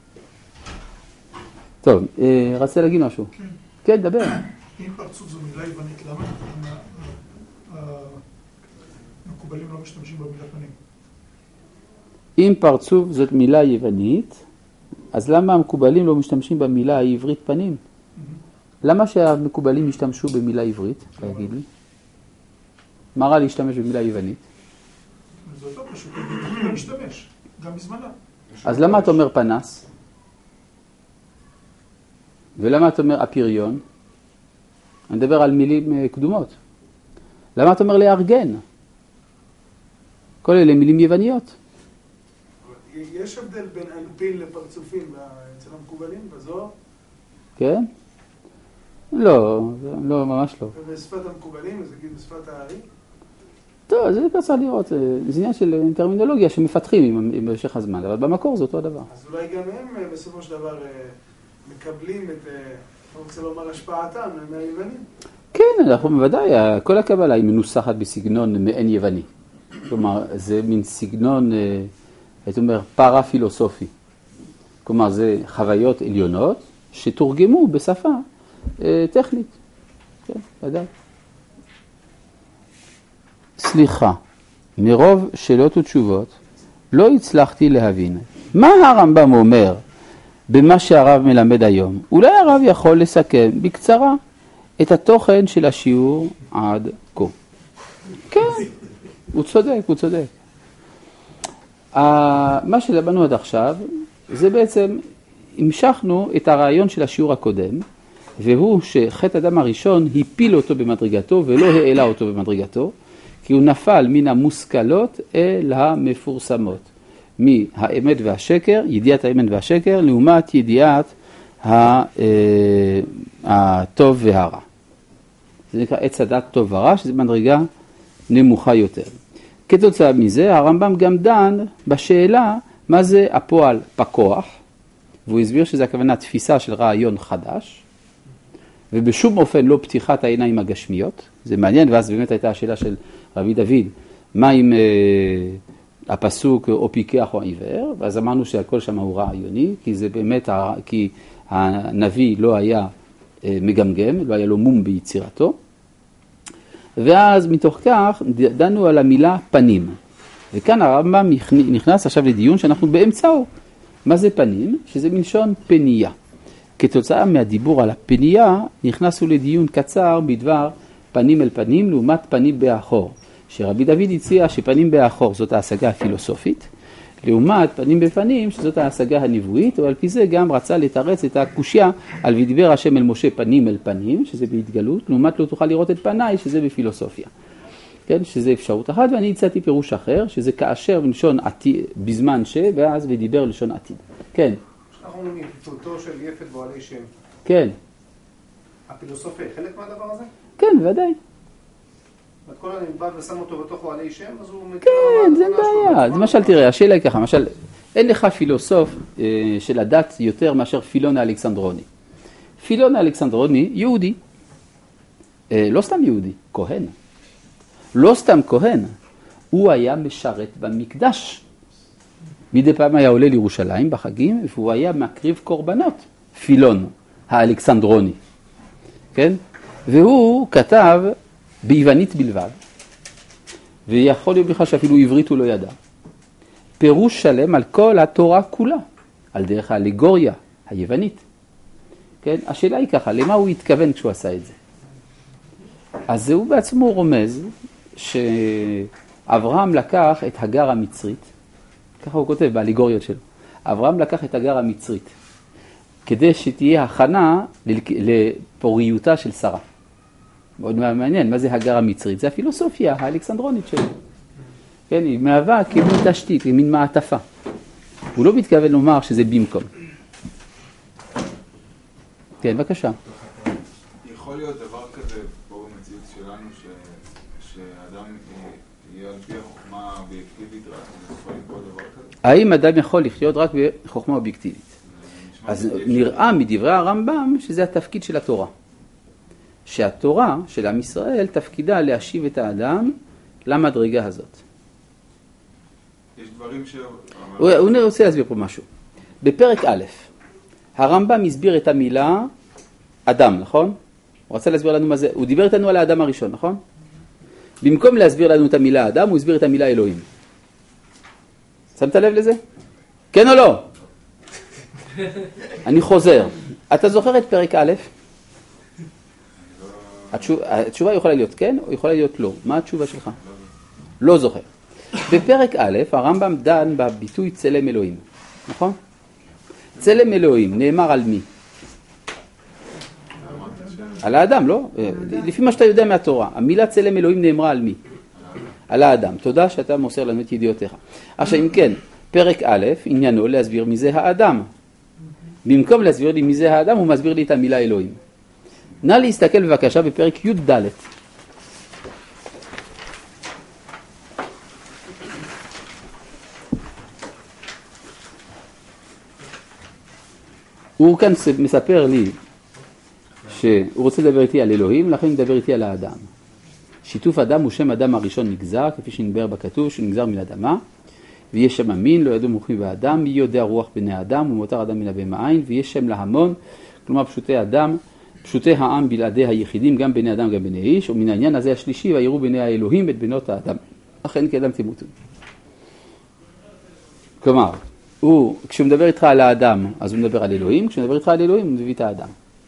[SPEAKER 1] טוב, רצה להגיד משהו? כן, דבר.
[SPEAKER 5] אם פרצוף זו מילה יוונית, למה המקובלים לא משתמשים במילה פנים?
[SPEAKER 1] אם פרצוף זאת מילה יוונית, אז למה המקובלים לא משתמשים במילה העברית פנים? למה שהמקובלים ישתמשו במילה עברית? תגיד לי. מה רע להשתמש במילה יוונית?
[SPEAKER 5] זה יותר פשוט, הם לא משתמש, גם בזמנה.
[SPEAKER 1] אז למה אתה אומר פנס? ולמה אתה אומר אפיריון? אני מדבר על מילים קדומות. למה אתה אומר לארגן? כל אלה מילים יווניות.
[SPEAKER 3] יש הבדל בין אנפיל לפרצופים אצל המקובלים בזוהר?
[SPEAKER 1] כן? לא, ממש לא.
[SPEAKER 3] ובשפת המקובלים, אז נגיד בשפת הארי?
[SPEAKER 1] טוב, זה צריך לראות, זה עניין של טרמינולוגיה שמפתחים עם במשך הזמן, אבל במקור זה אותו הדבר.
[SPEAKER 3] אז אולי גם הם בסופו של דבר מקבלים את, אני רוצה לומר, השפעתם מהיוונים?
[SPEAKER 1] כן, אנחנו בוודאי, כל הקבלה היא מנוסחת בסגנון מעין יווני. כלומר, זה מין סגנון, הייתי אומר, פארה-פילוסופי. כלומר, זה חוויות עליונות שתורגמו בשפה טכנית. כן, ודאי. סליחה, מרוב שאלות ותשובות לא הצלחתי להבין. מה הרמב"ם אומר במה שהרב מלמד היום? אולי הרב יכול לסכם בקצרה את התוכן של השיעור עד כה. כן, הוא צודק. מה שלמדנו עד עכשיו, זה בעצם, המשכנו את הרעיון של השיעור הקודם, והוא שחטא אדם הראשון הפיל אותו במדרגתו ולא העלה אותו במדרגתו, כי הוא נפל מן המושכלות אל המפורסמות, מהאמת והשקר, ידיעת האמת והשקר, לעומת ידיעת הטוב והרע. זה נקרא עץ הדת טוב ורע, שזה מדרגה נמוכה יותר. כתוצאה מזה, הרמב"ם גם דן בשאלה מה זה הפועל פקוח, והוא הסביר שזה הכוונה תפיסה של רעיון חדש, ובשום אופן לא פתיחת העיניים הגשמיות. זה מעניין, ואז באמת הייתה השאלה של רבי דוד, מה עם הפסוק או פיקח או עיוור, ואז אמרנו שהכל שם הוא רעיוני, כי זה באמת, כי הנביא לא היה מגמגם, לא היה לו מום ביצירתו, ואז מתוך כך דנו על המילה פנים, וכאן הרמב"ם נכנס עכשיו לדיון שאנחנו באמצעו. מה זה פנים? שזה מלשון פניה. כתוצאה מהדיבור על הפניה, נכנסו לדיון קצר בדבר פנים אל פנים לעומת פנים באחור. שרבי דוד הציע שפנים באחור זאת ההשגה הפילוסופית, לעומת פנים בפנים שזאת ההשגה הנבואית, ועל פי זה גם רצה לתרץ את הקושיה על וידבר השם אל משה פנים אל פנים, שזה בהתגלות, לעומת לא תוכל לראות את פניי, שזה בפילוסופיה. כן, שזה אפשרות אחת, ואני הצעתי פירוש אחר, שזה כאשר בלשון עתיד, בזמן ואז ודיבר לשון עתיד. כן.
[SPEAKER 7] אנחנו אומרים פיצולתו של יפת ועלי שם.
[SPEAKER 1] כן.
[SPEAKER 7] הפילוסופיה היא חלק מהדבר הזה?
[SPEAKER 1] כן, ודאי.
[SPEAKER 7] כל אני בא ושם אותו בתוך ועלי שם, אז הוא...
[SPEAKER 1] כן, זה בעיה. זה משל תראה, השאלה היא ככה, משל, אין לך פילוסוף של הדת יותר מאשר פילון האלכסנדרוני. פילון האלכסנדרוני, יהודי. לא סתם יהודי, כהן. לא סתם כהן, הוא היה משרת במקדש. מדי פעם היה עולה לירושלים בחגים, והוא היה מקריב קורבנות, פילון האלכסנדרוני. כן? והוא כתב ביוונית בלבד, ויכול להיות בכלל שאפילו עברית הוא לא ידע. פירוש שלם על כל התורה כולה, על דרך האלגוריה היוונית. כן? השאלה היא ככה, למה הוא התכוון כשהוא עשה את זה? אז הוא בעצמו רומז שאברהם לקח את הגר המצרית, ככה הוא כותב באלגוריות שלו, אברהם לקח את הגר המצרית, כדי שתהיה הכנה לפוריותה של שרה. מאוד מעניין, מה זה הגר המצרית? זה הפילוסופיה האלכסנדרונית שלו. כן, היא מהווה כמין תשתית, כמין מעטפה. הוא לא מתכוון לומר שזה במקום. כן, בבקשה.
[SPEAKER 8] יכול להיות דבר כזה פה במציאות שלנו, שאדם יהיה על פי החוכמה האובייקטיבית, רק יכול לקרוא דבר כזה?
[SPEAKER 1] האם אדם יכול לחיות רק בחוכמה אובייקטיבית? אז נראה מדברי הרמב"ם שזה התפקיד של התורה. שהתורה של עם ישראל תפקידה להשיב את האדם למדרגה הזאת.
[SPEAKER 8] יש דברים
[SPEAKER 1] הוא רוצה להסביר פה משהו. בפרק א', הרמב"ם הסביר את המילה אדם, נכון? הוא רצה להסביר לנו מה זה, הוא דיבר איתנו על האדם הראשון, נכון? במקום להסביר לנו את המילה אדם, הוא הסביר את המילה אלוהים. שמת לב לזה? כן או לא? אני חוזר. אתה זוכר את פרק א'? התשובה יכולה להיות כן או יכולה להיות לא. מה התשובה שלך? לא זוכר. בפרק א', הרמב"ם דן בביטוי צלם אלוהים. נכון? צלם אלוהים נאמר על מי? על האדם, לא? לפי מה שאתה יודע מהתורה. המילה צלם אלוהים נאמרה על מי? על האדם. תודה שאתה מוסר לנו את ידיעותיך. עכשיו, אם כן, פרק א', עניינו להסביר מי זה האדם. במקום להסביר לי מי זה האדם, הוא מסביר לי את המילה אלוהים. נא להסתכל בבקשה בפרק י' ד'. הוא כאן מספר לי שהוא רוצה לדבר איתי על אלוהים, לכן הוא מדבר איתי על האדם. שיתוף אדם הוא שם אדם הראשון נגזר, כפי שנדבר בכתוב, שנגזר מן אדמה, ויש שם המין, לא ידעו מוחים באדם, מי יודע רוח בני האדם, ומותר אדם מן הבהמה עין, ויש שם להמון, כלומר פשוטי אדם, פשוטי העם בלעדי היחידים, גם בני אדם גם בני איש, ומן העניין הזה השלישי, ויראו בני האלוהים את בנות האדם. אכן כאדם תמותו. כלומר, כשהוא מדבר איתך על האדם, אז הוא מדבר על אלוהים, כשהוא מדבר איתך על אלוהים, הוא מביא את האדם.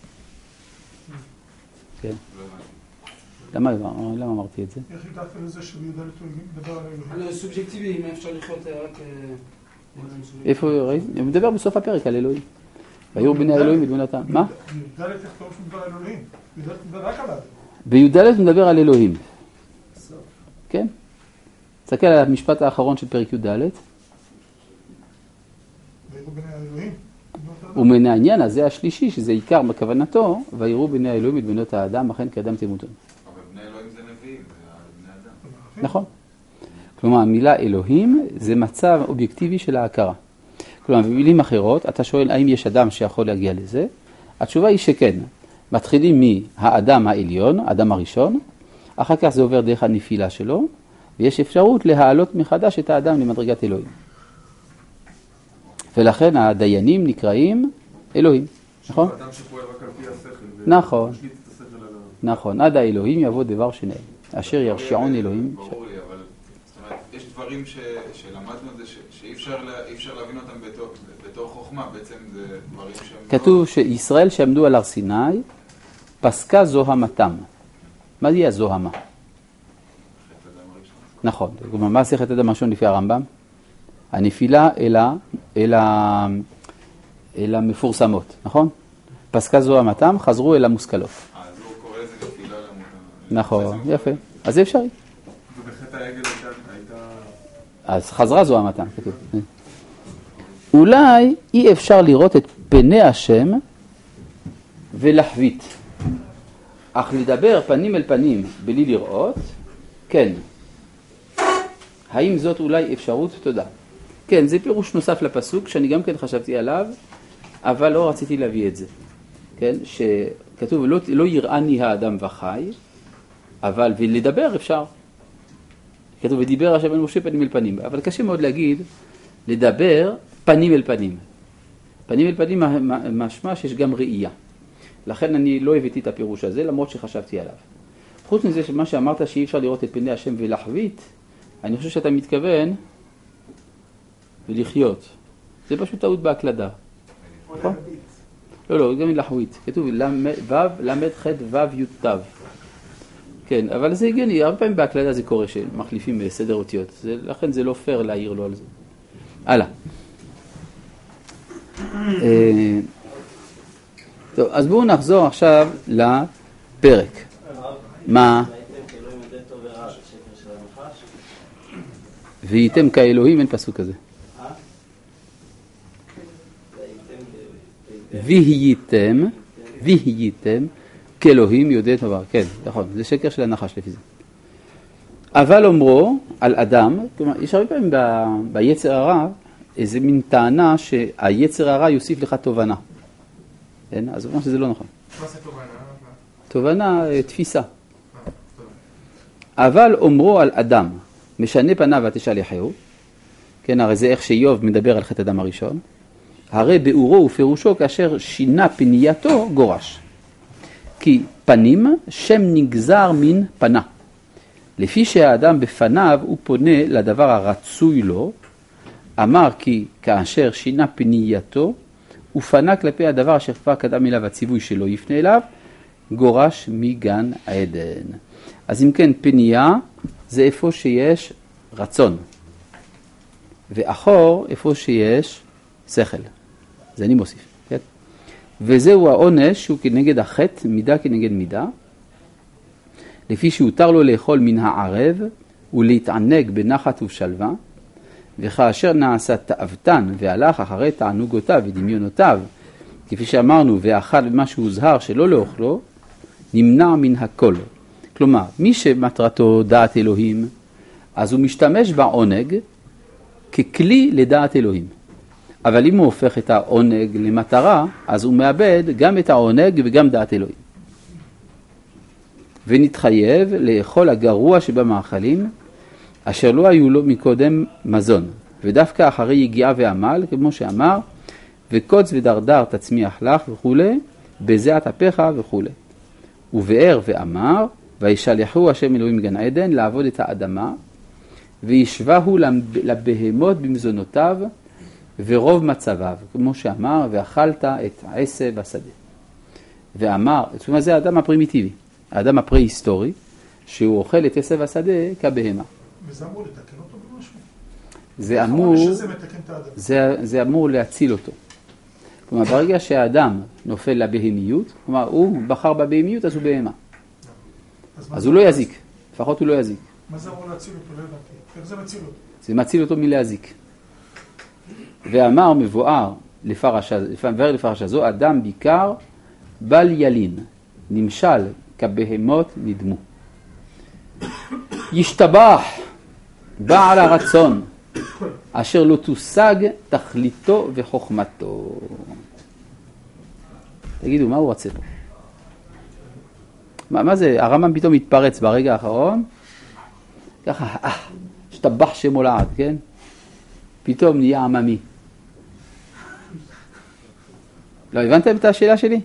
[SPEAKER 1] כן. למה אמרתי את זה?
[SPEAKER 5] איך הגעת לזה שבי"ד מדבר על אלוהים?
[SPEAKER 3] על סובייקטיבי, אם אפשר לחיות רק...
[SPEAKER 1] איפה הוא ראית? הוא מדבר בסוף הפרק על אלוהים. ויראו בני האלוהים את בנות האדם. מה?
[SPEAKER 5] בי"ד איך טוב שמדבר על אלוהים? בי"ד מדבר רק על האדם.
[SPEAKER 1] בי"ד הוא מדבר על אלוהים. כן? תסתכל על המשפט האחרון של פרק י"ד. ומן העניין הזה השלישי, שזה עיקר בכוונתו, ויראו בני האלוהים את בנות האדם, אכן כאדם תמותון.
[SPEAKER 8] אבל בני אלוהים זה נביאים, זה בני אדם.
[SPEAKER 1] נכון. כלומר, המילה אלוהים זה מצב אובייקטיבי של ההכרה. כלומר, במילים אחרות, אתה שואל האם יש אדם שיכול להגיע לזה? התשובה היא שכן. מתחילים מהאדם העליון, האדם הראשון, אחר כך זה עובר דרך הנפילה שלו, ויש אפשרות להעלות מחדש את האדם למדרגת אלוהים. ולכן הדיינים נקראים אלוהים, נכון?
[SPEAKER 8] אדם שפועל רק על פי השכל.
[SPEAKER 1] נכון, נכון. עד האלוהים יבוא דבר שניהם. אשר ירשיעון אלוהים.
[SPEAKER 8] ברור לי, אבל זאת אומרת, יש דברים שלמדנו את זה, שאי אפשר להבין אותם בתור חוכמה, בעצם זה דברים שהם...
[SPEAKER 1] כתוב שישראל שעמדו על הר סיני, פסקה זוהמתם. מה זה הזוהמה? נכון, מה זה חטא אדם הראשון לפי הרמב"ם? הנפילה אל המפורסמות, נכון? פסקה זוהמתם, חזרו אל המושכלות.
[SPEAKER 8] אז הוא קורא לזה נפילה למותם.
[SPEAKER 1] נכון, יפה. אז זה אפשרי.
[SPEAKER 8] ובחטא העגל הייתה...
[SPEAKER 1] אז חזרה זוהמתם, כתוב. אולי אי אפשר לראות את פני השם ולחווית. אך לדבר פנים אל פנים בלי לראות, כן. האם זאת אולי אפשרות? תודה. כן, זה פירוש נוסף לפסוק, שאני גם כן חשבתי עליו, אבל לא רציתי להביא את זה. כן, שכתוב, לא יראני האדם וחי, אבל ולדבר אפשר. כתוב, ודיבר השם אל משה פנים אל פנים, אבל קשה מאוד להגיד, לדבר פנים אל פנים. פנים אל פנים משמע שיש גם ראייה. לכן אני לא הבאתי את הפירוש הזה, למרות שחשבתי עליו. חוץ מזה שמה שאמרת שאי אפשר לראות את פני השם ולחווית, אני חושב שאתה מתכוון ולחיות. זה פשוט טעות בהקלדה. נכון? לא, גם לחווית. כתוב למד ח' ו' י' ת'. כן, אבל זה הגיוני. הרבה פעמים בהקלדה זה קורה שמחליפים סדר אותיות. לכן זה לא פייר להעיר לו על זה. הלאה. טוב, אז בואו נחזור עכשיו לפרק. מה? והייתם כאלוהים, אין פסוק כזה. והייתם כאלוהים יודע דבר. כן, נכון, זה שקר של הנחש לפי זה. אבל אומרו על אדם, כלומר, יש הרבה פעמים ביצר הרע, איזה מין טענה שהיצר הרע יוסיף לך תובנה. כן? אז אומר שזה לא נכון.
[SPEAKER 6] מה זה תובנה?
[SPEAKER 1] תובנה, תפיסה. אבל אומרו על אדם, משנה פניו ותשלחהו, כן, הרי זה איך שאיוב מדבר על חטא אדם הראשון, הרי באורו ופירושו כאשר שינה פנייתו גורש. כי פנים שם נגזר מן פנה. לפי שהאדם בפניו הוא פונה לדבר הרצוי לו, אמר כי כאשר שינה פנייתו, הוא פנה כלפי הדבר אשר כבר קדם אליו הציווי שלו יפנה אליו, גורש מגן עדן. אז אם כן, פניה זה איפה שיש רצון. ואחור איפה שיש שכל. זה אני מוסיף. כן? וזהו העונש שהוא כנגד החטא, מידה כנגד מידה, לפי שהותר לו לאכול מן הערב ולהתענג בנחת ובשלווה, וכאשר נעשה תאוותן והלך אחרי תענוגותיו ודמיונותיו, כפי שאמרנו, ואכל מה שהוזהר שלא לאוכלו, נמנע מן הכל. כלומר, מי שמטרתו דעת אלוהים, אז הוא משתמש בעונג ככלי לדעת אלוהים. אבל אם הוא הופך את העונג למטרה, אז הוא מאבד גם את העונג וגם דעת אלוהים. ונתחייב לאכול הגרוע שבמאכלים, אשר לא היו לו מקודם מזון. ודווקא אחרי יגיעה ועמל, כמו שאמר, וקוץ ודרדר תצמיח לך וכו', בזעת אפיך וכו'. ובאר ואמר, וישלחו השם אלוהים גן עדן לעבוד את האדמה, וישבהו לבהמות במזונותיו, ורוב מצביו, כמו שאמר, ואכלת את עשב השדה. ואמר, זאת אומרת, זה האדם הפרימיטיבי, האדם הפרה-היסטורי, שהוא אוכל את עשב השדה כבהמה.
[SPEAKER 5] וזה אמור לתקן אותו במשהו?
[SPEAKER 1] זה אמור להציל אותו. כלומר, ברגע שהאדם נופל לבהמיות, כלומר, הוא בחר בבהמיות, אז הוא בהמה. אז הוא לא יזיק, לפחות הוא לא יזיק.
[SPEAKER 5] מה זה אמור להציל אותו? לא הבנתי. איך זה מציל אותו?
[SPEAKER 1] זה מציל אותו מלהזיק. ואמר מבואר לפרשה זו, אדם ביקר בל ילין, נמשל כבהמות נדמו. ישתבח בעל הרצון, אשר לא תושג תכליתו וחוכמתו. תגידו, מה הוא רוצה פה? מה זה? הרמב"ם פתאום מתפרץ ברגע האחרון, ככה, השתבח שמו לעד, כן? פתאום נהיה עממי. לא, הבנתם את השאלה שלי?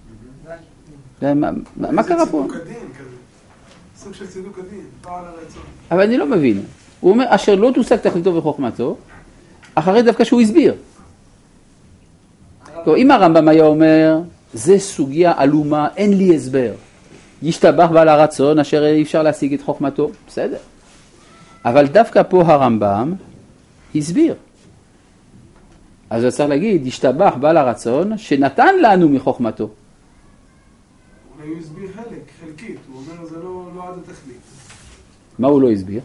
[SPEAKER 1] מה קרה פה?
[SPEAKER 3] סוג של צידוק הדין, בעל הרצון.
[SPEAKER 1] אבל אני לא מבין. הוא אומר, אשר לא תושג תכליתו וחוכמתו, אחרי דווקא שהוא הסביר. אם הרמב"ם היה אומר, זה סוגיה עלומה, אין לי הסבר. ישתבח בעל הרצון, אשר אי אפשר להשיג את חוכמתו. בסדר. אבל דווקא פה הרמב"ם הסביר. אז הוא צריך להגיד, ישתבח בעל הרצון, שנתן לנו מחוכמתו.
[SPEAKER 3] אולי הוא הסביר חלקית, הוא אומר, זה לא עד התכלית.
[SPEAKER 1] מה הוא לא הסביר?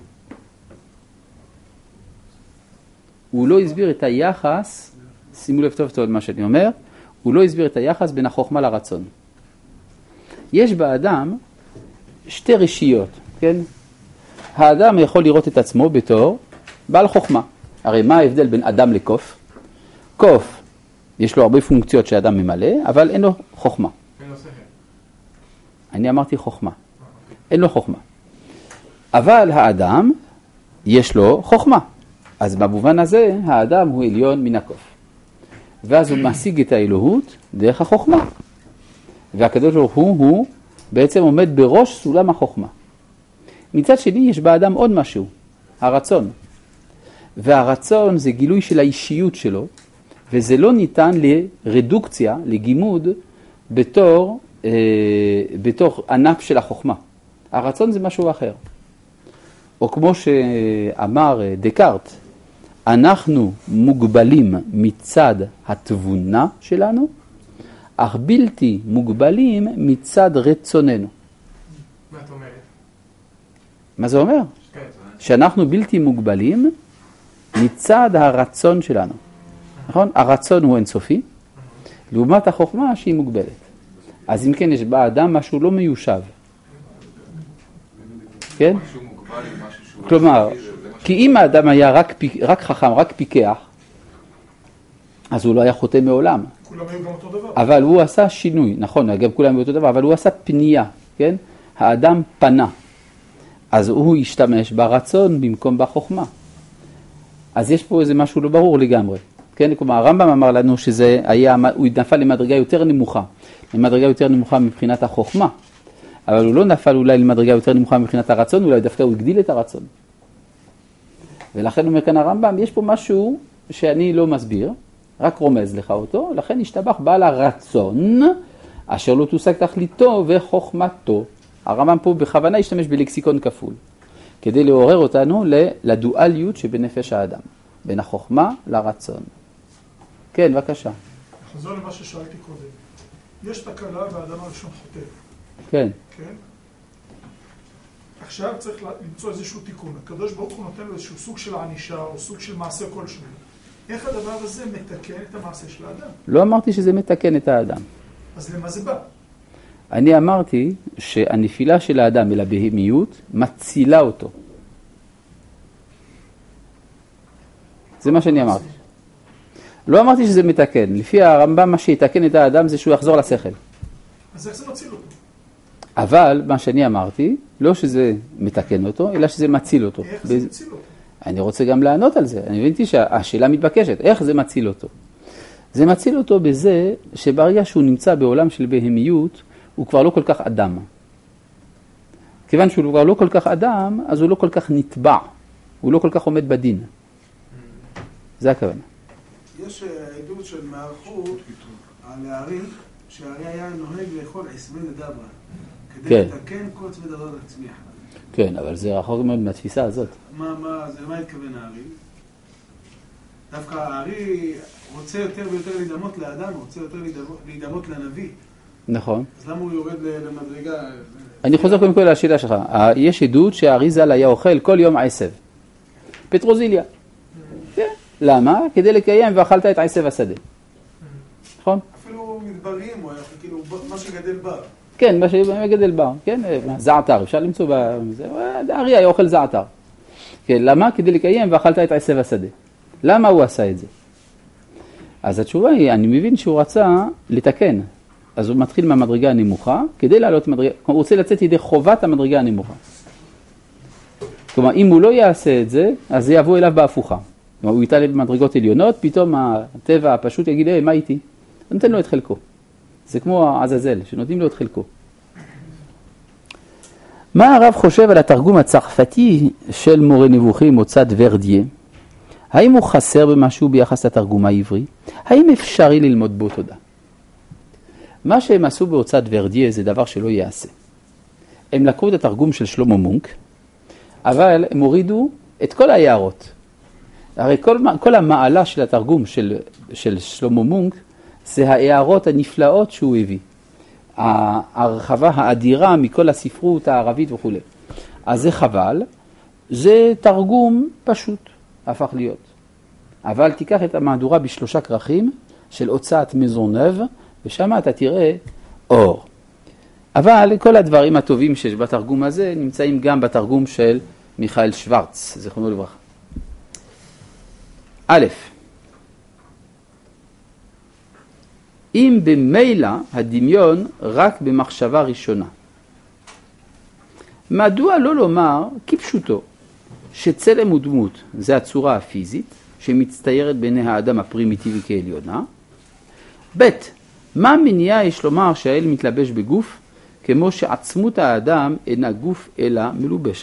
[SPEAKER 1] הוא לא הסביר את היחס, שימו לב טוב טוב מה שאני אומר, הוא לא הסביר את היחס בין החוכמה לרצון. יש באדם שתי רשיות, כן? האדם יכול לראות את עצמו בתור בעל חוכמה. הרי מה ההבדל בין אדם לקוף? קוף, יש לו הרבה פונקציות שאדם ממלא, אבל אין לו חוכמה.
[SPEAKER 6] אין לו שכל.
[SPEAKER 1] אני אמרתי חוכמה. אין לו חוכמה. אבל האדם, יש לו חוכמה. אז במובן הזה, האדם הוא עליון מן הקוף. ואז הוא משיג את האלוהות דרך החוכמה. והקדוש ברוך הוא בעצם עומד בראש סולם החוכמה. מצד שני, יש באדם עוד משהו, הרצון. והרצון זה גילוי של האישיות שלו, וזה לא ניתן לרדוקציה, לגימוד, בתור ענף של החוכמה. הרצון זה משהו אחר. או כמו שאמר דקארט, אנחנו מוגבלים מצד התבונה שלנו, אך בלתי מוגבלים מצד רצוננו.
[SPEAKER 6] מה את אומרת?
[SPEAKER 1] מה זה אומר?
[SPEAKER 6] כן.
[SPEAKER 1] שאנחנו בלתי מוגבלים מצד הרצון שלנו. נכון? הרצון הוא אינסופי, לעומת החוכמה שהיא מוגבלת. אז אם כן, יש באדם משהו לא מיושב. כן?
[SPEAKER 8] משהו מוגבל עם משהו שהוא...
[SPEAKER 1] כלומר, כי אם האדם היה רק חכם, רק פיקח, אז הוא לא היה חוטא מעולם.
[SPEAKER 5] כולם היו גם אותו דבר.
[SPEAKER 1] אבל הוא עשה שינוי, נכון, גם כולם היו אותו דבר, אבל הוא עשה פנייה, כן? האדם פנה. אז הוא השתמש ברצון במקום בחוכמה. אז יש פה איזה משהו לא ברור לגמרי. כן? כלומר, הרמב"ם אמר לנו שזה היה, הוא נפל למדרגה יותר נמוכה. למדרגה יותר נמוכה מבחינת החוכמה. אבל הוא לא נפל אולי למדרגה יותר נמוכה מבחינת הרצון, אולי דווקא הוא הגדיל את הרצון. ולכן אומר כאן הרמב"ם, יש פה משהו שאני לא מסביר, רק רומז לך אותו, לכן השתבח בעל הרצון, אשר לא תושג תכליתו וחוכמתו. הרמב"ם פה בכוונה השתמש בלקסיקון כפול, כדי לעורר אותנו לדואליות שבנפש האדם, בין החוכמה לרצון. כן, בבקשה.
[SPEAKER 5] נחזור למה ששאלתי קודם. יש תקלה והאדם הראשון חוטא.
[SPEAKER 1] כן.
[SPEAKER 5] כן? עכשיו צריך למצוא איזשהו תיקון. הקדוש ברוך הוא נותן לו איזשהו סוג של ענישה או סוג של מעשה כלשהו. איך הדבר הזה מתקן את המעשה של האדם?
[SPEAKER 1] לא אמרתי שזה מתקן את האדם.
[SPEAKER 5] אז למה זה בא?
[SPEAKER 1] אני אמרתי שהנפילה של האדם אל הבהמיות מצילה אותו. זה מה שאני אמרתי. לא אמרתי שזה מתקן. לפי הרמב"ם מה שיתקן את האדם זה שהוא יחזור לשכל.
[SPEAKER 5] אז איך זה מציל אותו?
[SPEAKER 1] אבל מה שאני אמרתי, לא שזה מתקן אותו, אלא שזה מציל אותו.
[SPEAKER 5] איך זה מציל אותו?
[SPEAKER 1] אני רוצה גם לענות על זה. אני הבנתי שהשאלה מתבקשת. איך זה מציל אותו? זה מציל אותו בזה שברגע שהוא נמצא בעולם של בהמיות, הוא כבר לא כל כך אדם. כיוון שהוא כבר לא כל כך אדם, אז הוא לא כל כך נתבע. הוא לא כל כך עומד בדין. זה הכוונה.
[SPEAKER 3] יש עדות של מערכות על הערים, שהארי היה נוהג לאכול עשבי לדברה, כדי
[SPEAKER 1] כן.
[SPEAKER 3] לתקן קוץ ודבר לצמיח.
[SPEAKER 1] כן, אבל זה רחוק מאוד מהתפיסה הזאת.
[SPEAKER 3] מה התכוון הארי? דווקא הארי רוצה יותר ויותר להידמות לאדם, רוצה יותר להידמות לנביא.
[SPEAKER 1] נכון.
[SPEAKER 3] אז למה הוא יורד למדרגה?
[SPEAKER 1] אני חוזר קודם כל לשאלה שלך. יש עדות שהארי ז"ל היה אוכל כל יום עשב. פטרוזיליה. כן. למה? כדי לקיים ואכלת את עשב השדה. נכון?
[SPEAKER 3] אפילו מדבריים, הוא היה כאילו מה שגדל בר.
[SPEAKER 1] כן, מה שגדל בר. כן, זעתר. אפשר למצוא בזה. הארי היה אוכל זעתר. כן, למה? כדי לקיים ואכלת את עשב השדה. למה הוא עשה את זה? אז התשובה היא, אני מבין שהוא רצה לתקן. אז הוא מתחיל מהמדרגה הנמוכה, כדי לעלות מדרגה, הוא רוצה לצאת ידי חובת המדרגה הנמוכה. כלומר, אם הוא לא יעשה את זה, אז זה יבוא אליו בהפוכה. כלומר, הוא יתעלה במדרגות עליונות, פתאום הטבע הפשוט יגיד, מה איתי? נותן לו את חלקו. זה כמו עזאזל, שנותנים לו את חלקו. מה הרב חושב על התרגום הצרפתי של מורה נבוכים מוצאת ורדיה? האם הוא חסר במשהו ביחס לתרגום העברי? האם אפשרי ללמוד בו תודה? מה שהם עשו בהוצאת ורדיה זה דבר שלא יעשה. הם לקחו את התרגום של שלמה מונק, אבל הם הורידו את כל ההערות. הרי כל המעלה של התרגום של שלמה מונק זה ההערות הנפלאות שהוא הביא. ההרחבה האדירה מכל הספרות הערבית וכו'. אז זה חבל, זה תרגום פשוט הפך להיות. אבל תיקח את המהדורה בשלושה כרכים של הוצאת מזונב, ושם אתה תראה אור. אבל כל הדברים הטובים שיש בתרגום הזה נמצאים גם בתרגום של מיכאל שוורץ, זכרונו לברכה. א', אם במילא הדמיון רק במחשבה ראשונה, מדוע לא לומר כפשוטו שצלם ודמות זה הצורה הפיזית שמצטיירת בעיני האדם הפרימיטיבי כעליונה? ב', מה מניעה יש לומר שהאל מתלבש בגוף כמו שעצמות האדם אינה גוף אלא מלובשת?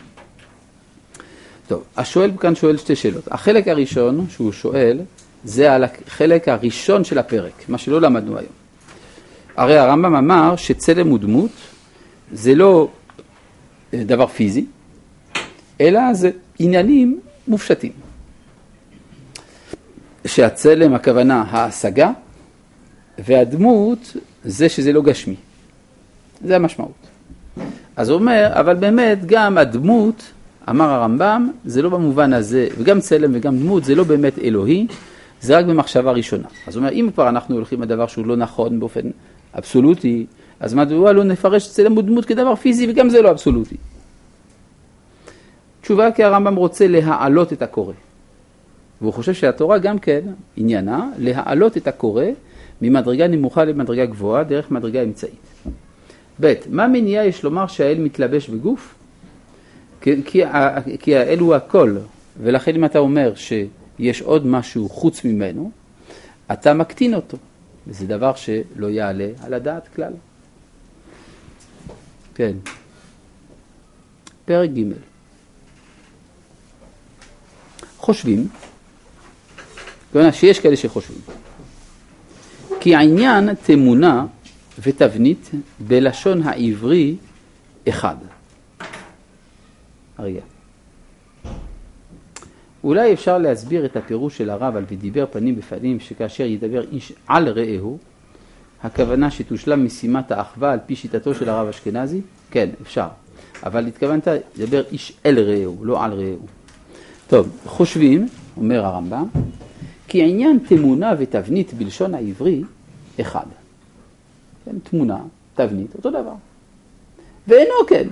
[SPEAKER 1] טוב, השואל כאן שואל שתי שאלות. החלק הראשון שהוא שואל זה על החלק הראשון של הפרק, מה שלא למדנו היום. הרי הרמב"ם אמר שצלם ודמות זה לא דבר פיזי, אלא זה עניינים מופשטים. שהצלם הכוונה ההשגה, והדמות זה שזה לא גשמי. זה המשמעות. אז הוא אומר, אבל באמת גם הדמות, אמר הרמב"ם, זה לא במובן הזה, וגם צלם וגם דמות זה לא באמת אלוהי, זה רק במחשבה ראשונה. אז הוא אומר, אם כבר אנחנו הולכים לדבר שהוא לא נכון באופן אבסולוטי, אז מדוע לא נפרש צלם ודמות כדבר פיזי, וגם זה לא אבסולוטי. תשובה כי הרמב"ם רוצה להעלות את הקורא. והוא חושב שהתורה גם כן עניינה להעלות את הקורא ממדרגה נמוכה למדרגה גבוהה דרך מדרגה אמצעית. ב', מה מניעה יש לומר שהאל מתלבש בגוף? כי האל הוא הכל, ולכן אם אתה אומר שיש עוד משהו חוץ ממנו, אתה מקטין אותו. וזה דבר שלא יעלה על הדעת כלל. כן. פרק ג' חושבים, כלומר שיש כאלה שחושבים, כי העניין תמונה ותבנית בלשון העברי אחד. הרגע. אולי אפשר להסביר את הפירוש של הרב על ודיבר פנים בפנים, שכאשר ידבר איש על רעהו, הכוונה שתושלם משימת האחווה על פי שיטתו של הרב אשכנזי? כן, אפשר. אבל התכוונת לדבר איש אל רעהו, לא על רעהו. טוב, חושבים, אומר הרמב"ם, כי עניין תמונה ותבנית בלשון העברי אחד. כן, תמונה, תבנית, אותו דבר. ואינו כן.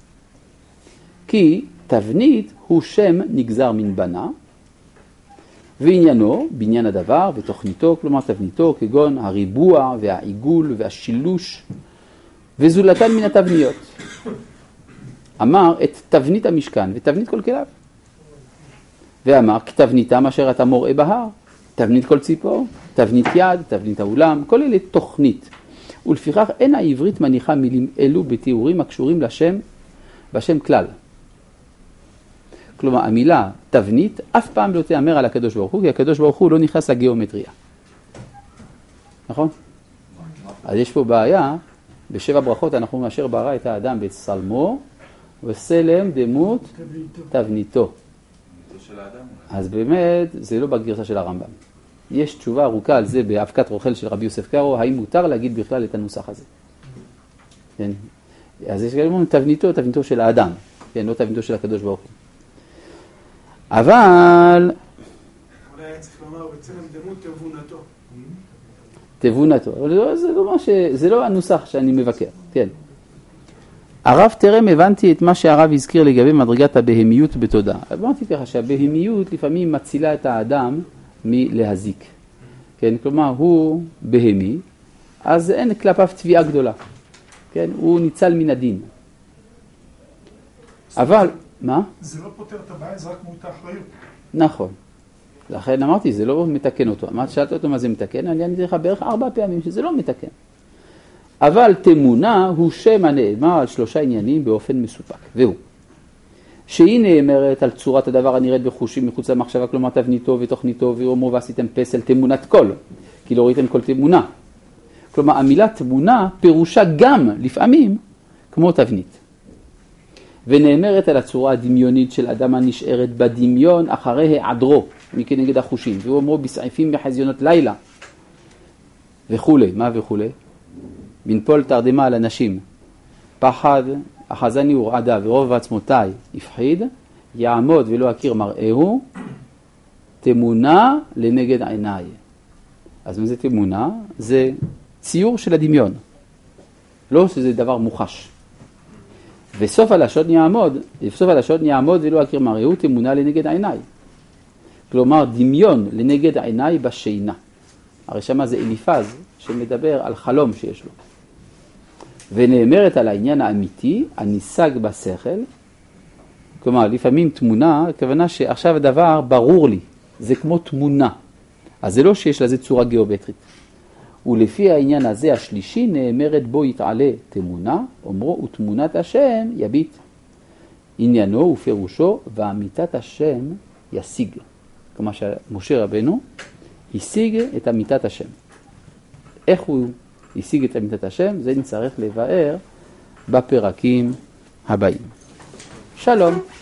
[SPEAKER 1] כי תבנית הוא שם נגזר מן בנה, ועניינו, בניין הדבר ותוכניתו, כלומר תבניתו, כגון הריבוע והעיגול והשילוש, וזולתן מן התבניות. אמר את תבנית המשכן ותבנית כל כליו. ואמר כי תבניתם אשר אתה מוראה בהר, תבנית כל ציפור, תבנית יד, תבנית האולם, כל אלה תוכנית. ולפיכך אין העברית מניחה מילים אלו בתיאורים הקשורים לשם, בשם כלל. כלומר, המילה תבנית אף פעם לא תאמר על הקדוש ברוך הוא, כי הקדוש ברוך הוא לא נכנס לגיאומטריה. נכון? אז יש פה בעיה, בשבע ברכות אנחנו מאשר ברא את האדם בצלמו, וסלם דמות תבניתו. אז באמת זה לא בגרסה של הרמב"ם. יש תשובה ארוכה על זה באבקת רוכל של רבי יוסף קארו, האם מותר להגיד בכלל את הנוסח הזה. כן? אז יש גם תבניתו של האדם, כן? לא תבניתו של הקדוש ברוך הוא. אבל...
[SPEAKER 3] אולי היה צריך לומר בצלם דמות תבונתו.
[SPEAKER 1] תבונתו, אבל זה לא הנוסח שאני מבקר, כן. הרב תרם הבנתי את מה שהרב הזכיר לגבי מדרגת הבהמיות בתודה. אמרתי ככה שהבהמיות לפעמים מצילה את האדם מלהזיק. כן, כלומר הוא בהמי, אז אין כלפיו תביעה גדולה. כן, הוא ניצל מן הדין. אבל, מה?
[SPEAKER 5] זה לא פותר את הבעיה, זה רק מות האחריות.
[SPEAKER 1] נכון. לכן אמרתי, זה לא מתקן אותו. שאלת אותו מה זה מתקן, אני אגיד לך בערך 4 פעמים שזה לא מתקן. אבל תמונה הוא שם הנאמר על 3 עניינים באופן מסופק, והוא שהיא נאמרת על צורת הדבר הנראית בחושים מחוץ למחשבה, כלומר תבניתו ותוכניתו, ואומרו ועשיתם פסל תמונת כל, כי לא ראיתם כל תמונה. כלומר המילה תמונה פירושה גם לפעמים כמו תבנית, ונאמרת על הצורה הדמיונית של אדם הנשארת בדמיון אחרי היעדרו מכנגד החושים, ואומרו בסעיפים בחזיונות לילה וכולי. מה וכולי? בנפול תרדמה על אנשים, פחד, אחזני ורעדה ורוב עצמותיי יפחיד, יעמוד ולא הכיר מראהו, תמונה לנגד עיניי. אז מה זה תמונה? זה ציור של הדמיון, לא שזה דבר מוחש. וסוף הלשון יעמוד ולא הכיר מראהו, תמונה לנגד עיניי. כלומר דמיון לנגד עיניי בשינה. הרי שמה זה אליפז שמדבר על חלום שיש לו. ונאמרת על העניין האמיתי, הניסג בשכל. כלומר, לפעמים תמונה, הכוונה שעכשיו הדבר ברור לי, זה כמו תמונה. אז זה לא שיש לזה צורה גיאומטרית. ולפי העניין הזה השלישי, נאמרת בו יתעלה תמונה, אומרו, ותמונת השם יביט. עניינו ופירושו, ואמיתת השם ישיג. כלומר, שמשה רבנו השיג את אמיתת השם. איך הוא השיג את אמיתת השם? זה נצטרך לבאר בפרקים הבאים. שלום.